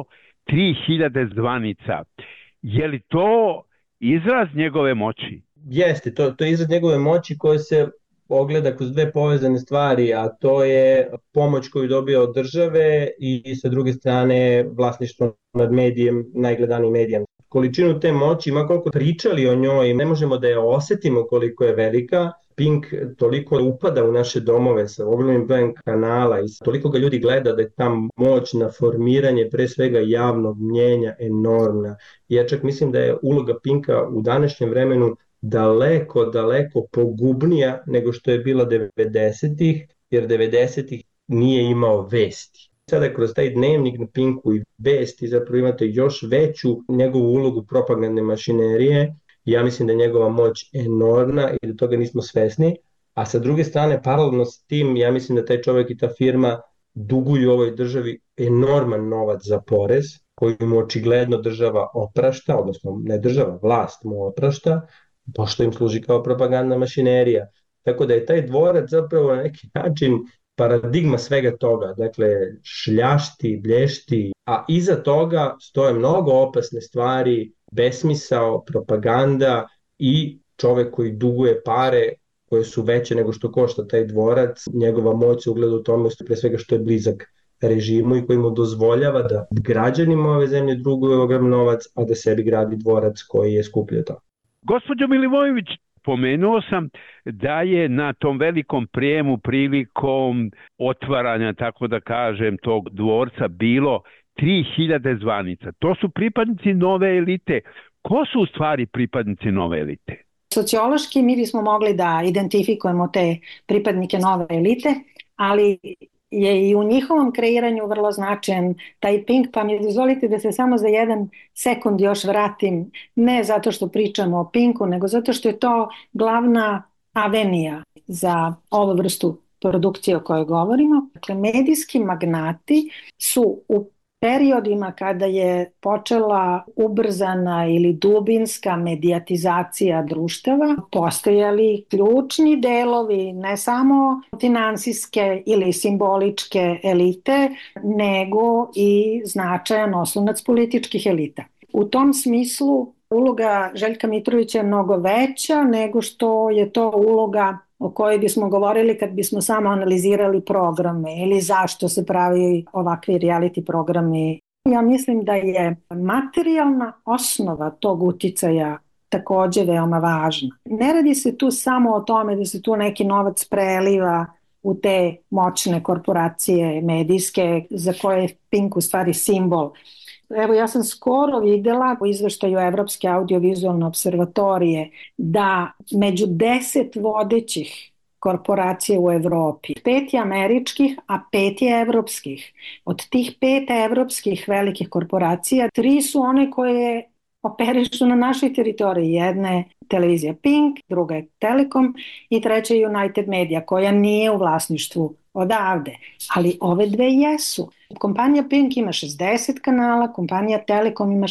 3000 zvanica. Je li to izraz njegove moći? Jeste, to je izraz njegove moći koji se ogleda kroz dve povezane stvari, a to je pomoć koju dobija od države i sa druge strane vlasništvo nad medijem, najgledanijim medijem. Količinu te moći, ma koliko pričali o njoj, ne možemo da je osetimo koliko je velika. Pink toliko upada u naše domove sa ogromnim brojem kanala i toliko ga ljudi gleda da je ta moć na formiranje pre svega javnog mnjenja enormna. Ja čak mislim da je uloga Pinka u današnjem vremenu daleko pogubnija nego što je bila 90-ih, jer 90-ih nije imao vesti. Sada kroz taj dnevnik na Pinku i vesti zapravo imate još veću njegovu ulogu propagandne mašinerije. Ja mislim da je njegova moć enormna i da toga nismo svesni, a sa druge strane, paralelno s tim, ja mislim da taj čovjek i ta firma duguju ovoj državi enorman novac za porez, koji mu očigledno država oprašta, odnosno ne država, vlast mu oprašta, pošto im služi kao propagandna mašinerija. Tako da je taj dvorac zapravo na neki način paradigma svega toga, dakle šljašti, blješti, a iza toga stoje mnogo opasne stvari, besmisao, propaganda i čovek koji duguje pare koje su veće nego što košta taj dvorac. Njegova moć se ugleda u tome pre svega što je blizak režimu i koji mu dozvoljava da građanima ove zemlje duguje ogrom novac, a da sebi gradi dvorac koji je skuplje to. Gospođo Milivojević, pomenuo sam da je na tom velikom prijemu prilikom otvaranja, tako da kažem, tog dvorca bilo 3000 zvanica. To su pripadnici nove elite. Ko su u stvari pripadnici nove elite? Sociološki mi bismo mogli da identifikujemo te pripadnike nove elite, ali je i u njihovom kreiranju vrlo značajan taj Pink, pa mi dozvolite da se samo za jedan sekund još vratim, ne zato što pričamo o Pinku, nego zato što je to glavna avenija za ovu vrstu produkcije o kojoj govorimo. Dakle, medijski magnati su u periodima kada je počela ubrzana ili dubinska medijatizacija društava, postojali ključni delovi ne samo finansijske ili simboličke elite, nego i značajan oslonac političkih elita. U tom smislu uloga Željka Mitrovića je mnogo veća nego što je to uloga o kojoj bismo govorili kad bismo samo analizirali programe ili zašto se pravi ovakvi reality programi. Ja mislim da je materijalna osnova tog uticaja također veoma važna. Ne radi se tu samo o tome da se tu neki novac preliva u te moćne korporacije medijske za koje je Pink u stvari simbol. Evo, ja sam skoro videla u izveštaju Evropske audiovizualne observatorije da među 10 vodećih korporacije u Evropi. 5 je američkih, a 5 je evropskih. Od tih 5 evropskih velikih korporacija, 3 su one koje operišu na našoj teritoriji. Jedna je televizija Pink, druga je Telekom i treća je United Media, koja nije u vlasništvu odavde. Ali ove dve jesu. Kompanija Pink ima 60 kanala, kompanija Telekom ima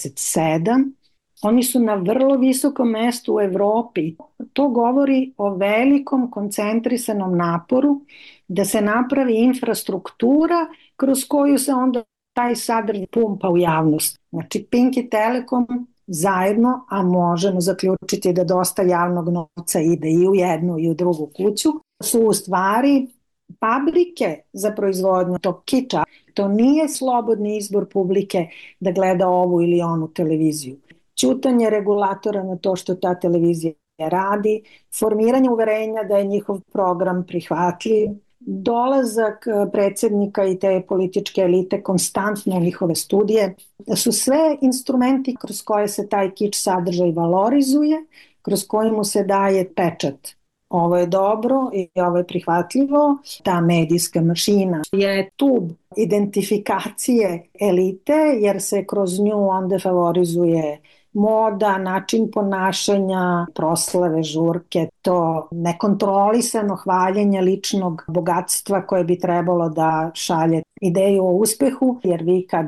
67. Oni su na vrlo visokom mestu u Evropi. To govori o velikom koncentrisanom naporu da se napravi infrastruktura kroz koju se onda taj sadržaj pumpa u javnost. Znači Pink i Telekom zajedno, a možemo zaključiti da dosta javnog novca ide i u jednu i u drugu kuću, su u stvari fabrike za proizvodnju tog kiča. To nije slobodni izbor publike da gleda ovu ili onu televiziju. Ćutanje regulatora na to što ta televizija radi, formiranje uverenja da je njihov program prihvatljiv, dolazak predsjednika i te političke elite konstantno u njihove studije, da su sve instrumenti kroz koje se taj kič sadržaj valorizuje, kroz koji mu se daje pečat. Ovo je dobro i ovo je prihvatljivo. Ta medijska mašina je tub identifikacije elite, jer se kroz nju onda favorizuje moda, način ponašanja, proslave, žurke, to nekontrolisano hvaljenje ličnog bogatstva koje bi trebalo da šalje ideju o uspehu, jer vi kad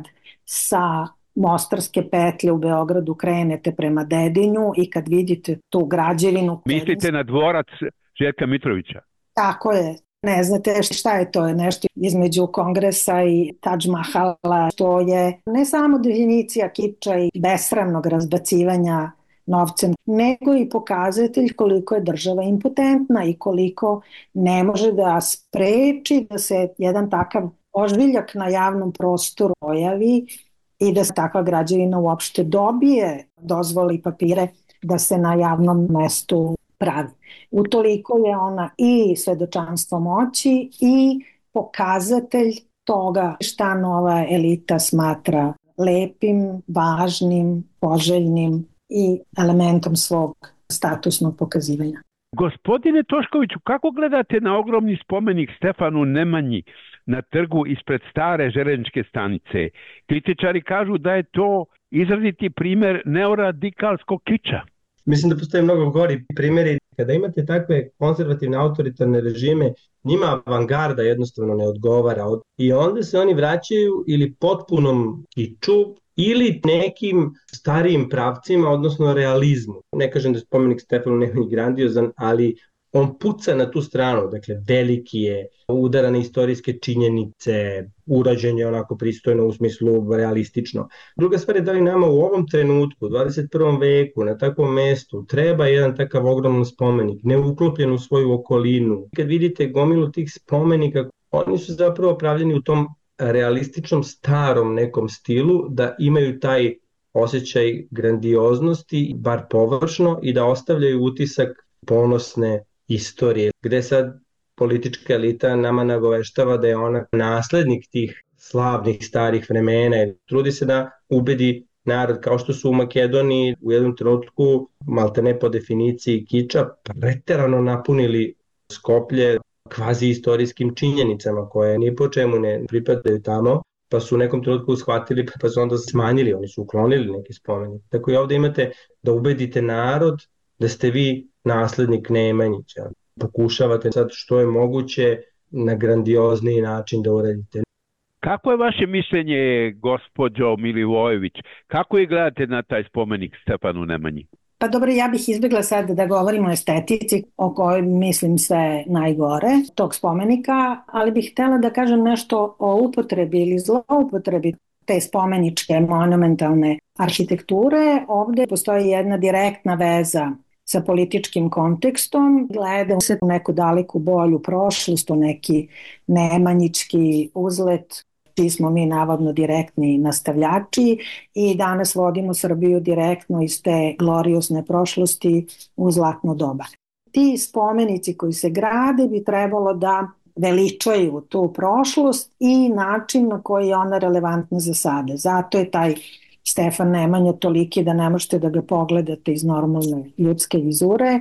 sa Mostarske petlje u Beogradu krenete prema Dedinju i kad vidite tu građevinu... Mislite na dvorac Željka Mitrovića? Tako je. Ne znate šta je to, je nešto između Kongresa i Taj Mahala, to je ne samo definicija kiča i besramnog razbacivanja novcem, nego i pokazatelj koliko je država impotentna i koliko ne može da spreči da se jedan takav ožbiljak na javnom prostoru pojavi i da se takva građevina uopšte dobije dozvoli papire da se na javnom mestu pravi. Utoliko je ona i svedočanstvo moći i pokazatelj toga šta nova elita smatra lepim, važnim, poželjnim i elementom svog statusnog pokazivanja. Gospodine Toškoviću, kako gledate na ogromni spomenik Stefanu Nemanji na trgu ispred stare železničke stanice? Kritičari kažu da je to izraziti primer neoradikalskog kiča. Mislim da postoje mnogo gori primjeri. Kada imate takve konzervativne autoritarne režime, njima avangarda jednostavno ne odgovara. I onda se oni vraćaju ili potpunom kiču ili nekim starijim pravcima, odnosno realizmu. Ne kažem da je spomenik Stefanu Nemanji grandiozan, ali on puca na tu stranu, dakle veliki je, udara na istorijske činjenice, urađen je onako pristojno u smislu realistično. Druga stvar je da li nama u ovom trenutku, u 21. veku, na takvom mestu, treba jedan takav ogroman spomenik, neuklopljen u svoju okolinu. Kad vidite gomilu tih spomenika, oni su zapravo pravljeni u tom realističnom starom nekom stilu, da imaju taj osjećaj grandioznosti, bar površno, i da ostavljaju utisak ponosne istorije, gde sad politička elita nama nagoveštava da je ona naslednik tih slavnih starih vremena i trudi se da ubedi narod, kao što su u Makedoniji u jednom trenutku, maltene po definiciji kiča, preterano napunili Skoplje kvazi istorijskim činjenicama koje ni po čemu ne pripadaju tamo, pa su u nekom trenutku shvatili, pa su onda smanjili, oni su uklonili neki spomenik. Tako i ovdje imate da ubedite narod da ste vi naslednik Nemanjića. Pokušavate sad što je moguće na grandiozniji način da uradite. Kako je vaše mišljenje, gospođo Milivojević? Kako je gledate na taj spomenik Stefanu Nemanji? Pa dobro, ja bih izbjegla sad da govorimo o estetici, o kojoj mislim sve najgore tog spomenika, ali bih htjela da kažem nešto o upotrebi ili zloupotrebi te spomeničke monumentalne arhitekture. Ovdje postoji jedna direktna veza sa političkim kontekstom, gleda se u neku daleku bolju prošlost, u neki nemanjički uzlet, čiji smo mi navodno direktni nastavljači i danas vodimo Srbiju direktno iz te gloriozne prošlosti u zlatno doba. Ti spomenici koji se grade bi trebalo da veličaju tu prošlost i način na koji je ona relevantna za sada. Zato je taj Stefan Nemanja toliki da ne možete da ga pogledate iz normalne ljudske vizure,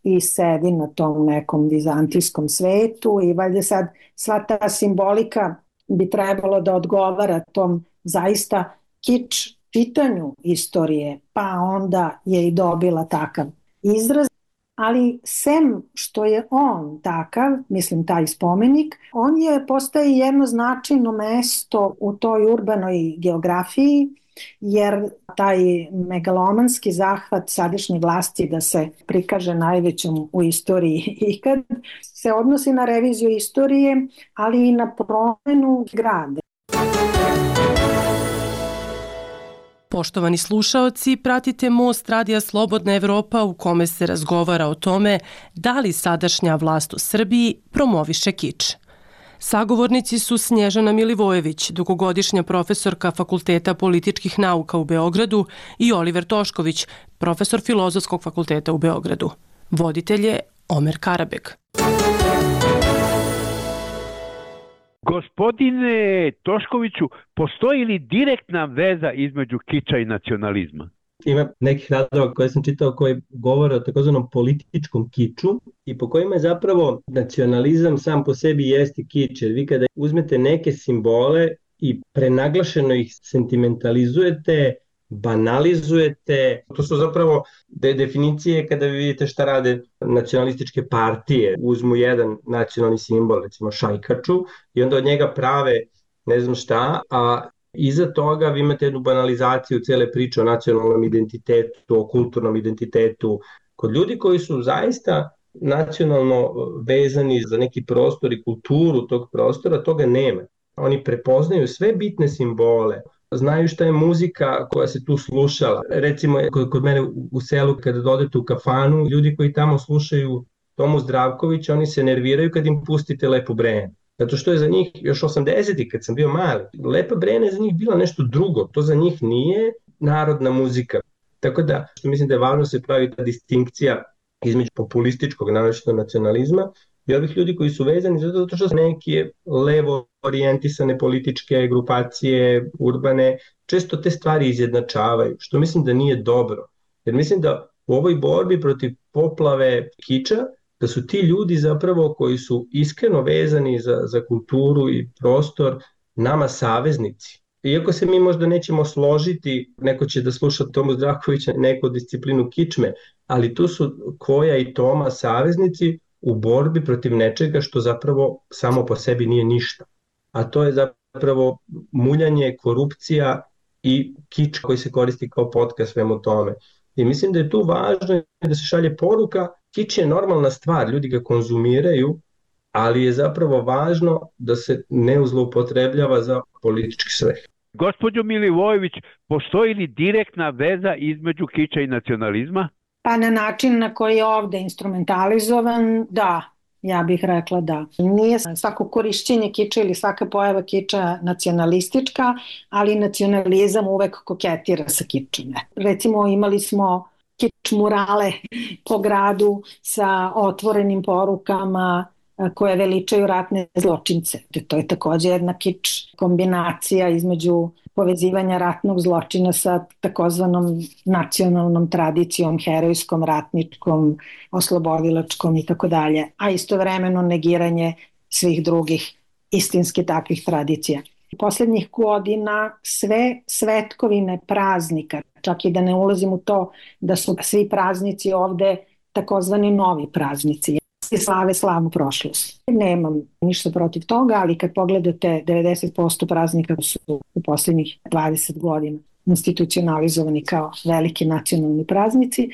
i sedi na tom nekom vizantijskom svetu i valjda sad sva ta simbolika bi trebalo da odgovara tom zaista kič čitanju istorije, pa onda je i dobila takav izraz. Ali sem što je on takav, mislim taj spomenik, on postaje jedno značajno mesto u toj urbanoj geografiji, jer taj megalomanski zahvat sadašnje vlasti da se prikaže najvećom u istoriji ikad se odnosi na reviziju istorije, ali i na promenu grada. Poštovani slušaoci, pratite Most Radija Slobodna Evropa u kome se razgovara o tome da li sadašnja vlast u Srbiji promoviše kič. Sagovornici su Snježana Milivojević, dugogodišnja profesorka Fakulteta političkih nauka u Beogradu, i Oliver Tošković, profesor Filozofskog fakulteta u Beogradu. Voditelj je Omer Karabek. Gospodine Toškoviću, postoji li direktna veza između kiča i nacionalizma? Ima nekih radova koje sam čitao koji govore o takozvanom političkom kiču i po kojima je zapravo nacionalizam sam po sebi jeste kič. Jer vi kada uzmete neke simbole i prenaglašeno ih sentimentalizujete, banalizujete, to su zapravo definicije kada vi vidite šta rade nacionalističke partije. Uzmu jedan nacionalni simbol, recimo šajkaču, i onda od njega prave ne znam šta, a iza toga vi imate jednu banalizaciju cele priče o nacionalnom identitetu, o kulturnom identitetu. Kod ljudi koji su zaista nacionalno vezani za neki prostor i kulturu tog prostora, toga nema. Oni prepoznaju sve bitne simbole, znaju šta je muzika koja se tu slušala. Recimo, kod mene u selu, kada dodete u kafanu, ljudi koji tamo slušaju Tomu Zdravkovića, oni se nerviraju kad im pustite Lepo Brene. Zato što je za njih, još 80-ih kad sam bio mali, Lepa Brene je za njih bilo nešto drugo. To za njih nije narodna muzika. Tako da, što mislim da je važno se pravi ta distinkcija između populističkog naročito nacionalizma i ovih ljudi koji su vezani zato što su neke levo orijentisane političke grupacije, urbane, često te stvari izjednačavaju, što mislim da nije dobro. Jer mislim da u ovoj borbi protiv poplave kiča, da su ti ljudi zapravo koji su iskreno vezani za kulturu i prostor nama saveznici. Iako se mi možda nećemo složiti, neko će da sluša Tomu Zdravkovića, neku disciplinu kičme, ali tu su Koja i Toma saveznici u borbi protiv nečega što zapravo samo po sebi nije ništa. A to je zapravo muljanje, korupcija i kič koji se koristi kao potka svemu tome. I mislim da je tu važno da se šalje poruka, kič je normalna stvar, ljudi ga konzumiraju, ali je zapravo važno da se ne zloupotrebljava za politički svrhe. Gospođo Milivojević, postoji li direktna veza između kiča i nacionalizma? Pa na način na koji je ovde instrumentalizovan, da, ja bih rekla da. Nije svako korišćenje kiča ili svaka pojava kiča nacionalistička, ali nacionalizam uvek koketira sa kičom. Recimo imali smo kič murale po gradu sa otvorenim porukama koje veličaju ratne zločince. To je takođe jedna kič kombinacija između povezivanja ratnog zločina sa takozvanom nacionalnom tradicijom, herojskom, ratničkom, oslobodilačkom i tako dalje, a istovremeno negiranje svih drugih istinski takvih tradicija. Poslednjih godina sve svetkovine praznika, čak i da ne ulazim u to da su svi praznici ovde takozvani novi praznici, slave slavnu prošlost. Nemam ništa protiv toga, ali kad pogledate 90% praznika su u poslednjih 20 godina institucionalizovani kao veliki nacionalni praznici,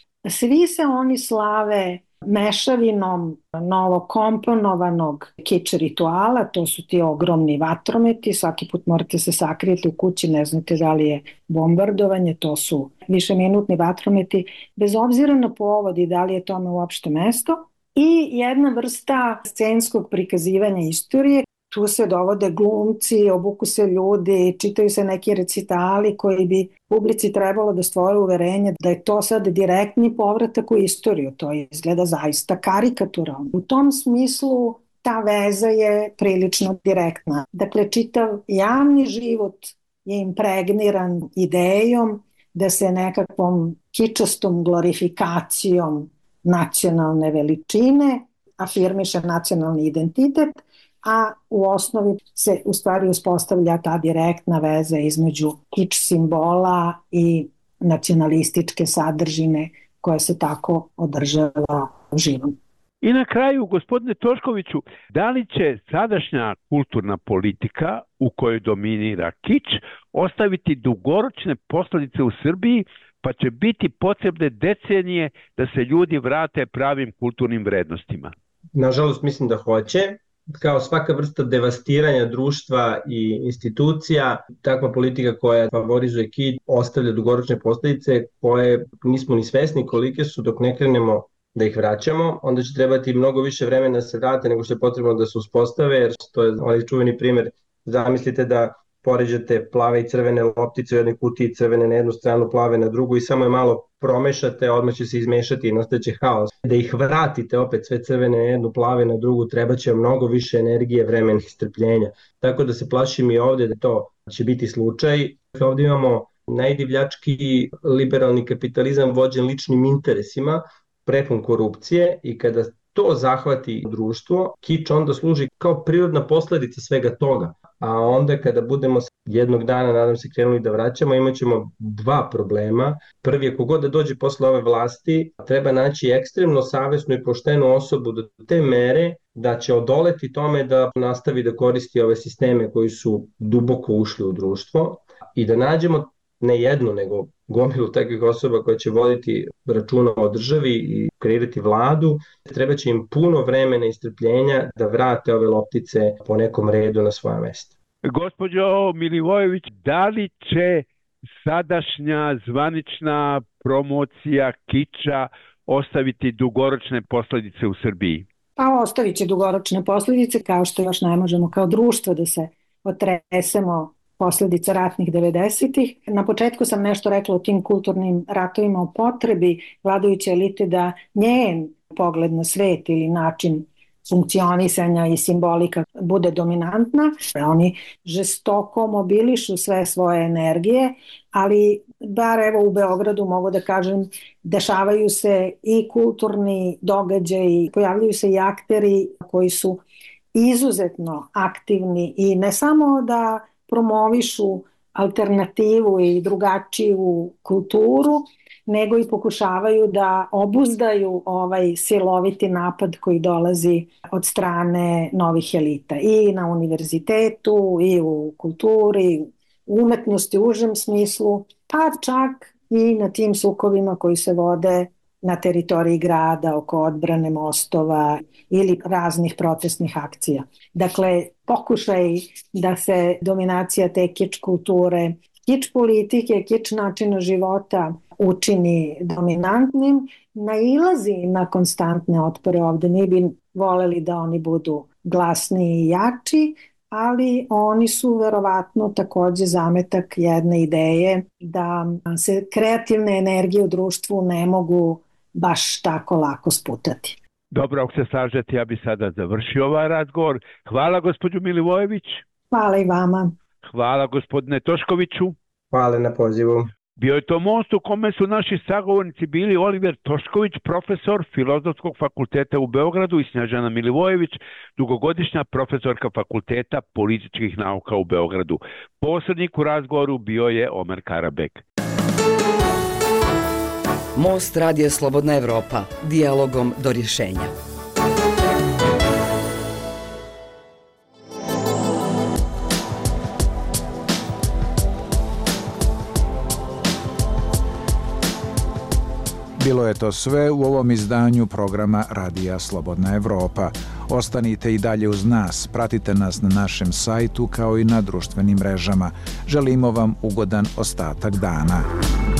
svi se oni slave mešavinom novokomponovanog kič rituala, to su ti ogromni vatrometi, svaki put morate se sakrijeti u kući, ne znate da li je bombardovanje, to su višeminutni vatrometi, bez obzira na povod i da li je tome uopšte mesto. I jedna vrsta scenskog prikazivanja istorije. Tu se dovode glumci, obuku se ljudi, čitaju se neki recitali koji bi publici trebalo da stvore uverenje da je to sad direktni povratak u istoriju. To izgleda zaista karikaturalno. U tom smislu ta veza je prilično direktna. Dakle, čitav javni život je impregniran idejom da se nekakvom kičastom glorifikacijom nacionalne veličine, afirmiše nacionalni identitet, a u osnovi se u stvari uspostavlja ta direktna veza između kič simbola i nacionalističke sadržine koja se tako održava živom. I na kraju, gospodine Toškoviću, da li će sadašnja kulturna politika u kojoj dominira kič ostaviti dugoročne posljedice u Srbiji, pa će biti potrebne decenije da se ljudi vrate pravim kulturnim vrednostima? Nažalost, mislim da hoće. Kao svaka vrsta devastiranja društva i institucija, takva politika koja favorizuje kič ostavlja dugoročne posljedice koje nismo ni svesni kolike su dok ne krenemo da ih vraćamo. Onda će trebati mnogo više vremena da se vrate nego što je potrebno da se uspostave, jer to je onaj čuveni primjer. Zamislite da poređate plave i crvene loptice u jednoj kutiji, crvene na jednu stranu, plave na drugu i samo je malo promešate, odmah će se izmešati i nastaće haos. Da ih vratite opet sve crvene na jednu, plave na drugu, treba će mnogo više energije, vremena i strpljenja. Tako da se plašim i ovdje da to će biti slučaj. Ovdje imamo najdivljački liberalni kapitalizam vođen ličnim interesima, prepun korupcije, i kada to zahvati društvo, kič onda služi kao prirodna posljedica svega toga. A onda kada budemo jednog dana, nadam se, krenuli da vraćamo, imat ćemo dva problema. Prvi je, kogod da dođe posle ove vlasti, treba naći ekstremno savesnu i poštenu osobu do te mere da će odoleti tome da nastavi da koristi ove sisteme koji su duboko ušli u društvo, i da nađemo ne jednu, nego gomilu takvih osoba koja će voditi računa o državi i kreirati vladu. Treba će im puno vremena i strpljenja da vrate ove loptice po nekom redu na svoja mesta. Gospođo Milivojević, da li će sadašnja zvanična promocija kiča ostaviti dugoročne posljedice u Srbiji? Pa ostavit će dugoročne posljedice, kao što još ne možemo kao društvo da se otresemo posljedica ratnih 90-ih. Na početku sam nešto rekla o tim kulturnim ratovima, o potrebi vladajuće elite da njen pogled na svet ili način funkcionisanja i simbolika bude dominantna. Oni žestoko mobilišu sve svoje energije, ali bar evo u Beogradu mogu da kažem, dešavaju se i kulturni događaji, pojavljaju se i akteri koji su izuzetno aktivni i ne samo da promovišu alternativu i drugačiju kulturu, nego i pokušavaju da obuzdaju ovaj siloviti napad koji dolazi od strane novih elita i na univerzitetu i u kulturi, u umetnosti u užem smislu, pa čak i na tim sukobima koji se vode na teritoriji grada, oko odbrane mostova ili raznih protestnih akcija. Dakle, pokušaj da se dominacija te kič kulture, kič politike, kič načina života učini dominantnim, nailazi na konstantne otpore ovde. Mi bi voleli da oni budu glasniji i jači, ali oni su verovatno takođe zametak jedne ideje da se kreativne energije u društvu ne mogu baš tako lako sputati. Dobro, ako se slažete, ja bi sada završio ovaj razgovor. Hvala gospođu Milivojević. Hvala i vama. Hvala gospodine Toškoviću. Hvala na pozivu. Bio je to most u kome su naši sagovornici bili Oliver Tošković, profesor Filozofskog fakulteta u Beogradu, i Snježana Milivojević, dugogodišnja profesorka Fakulteta političkih nauka u Beogradu. Posrednik u razgovoru bio je Omer Karabek. Most Radija Slobodna Evropa, dijalogom do rješenja. Bilo je to sve u ovom izdanju programa Radija Slobodna Evropa. Ostanite i dalje uz nas, pratite nas na našem sajtu kao i na društvenim mrežama. Želimo vam ugodan ostatak dana.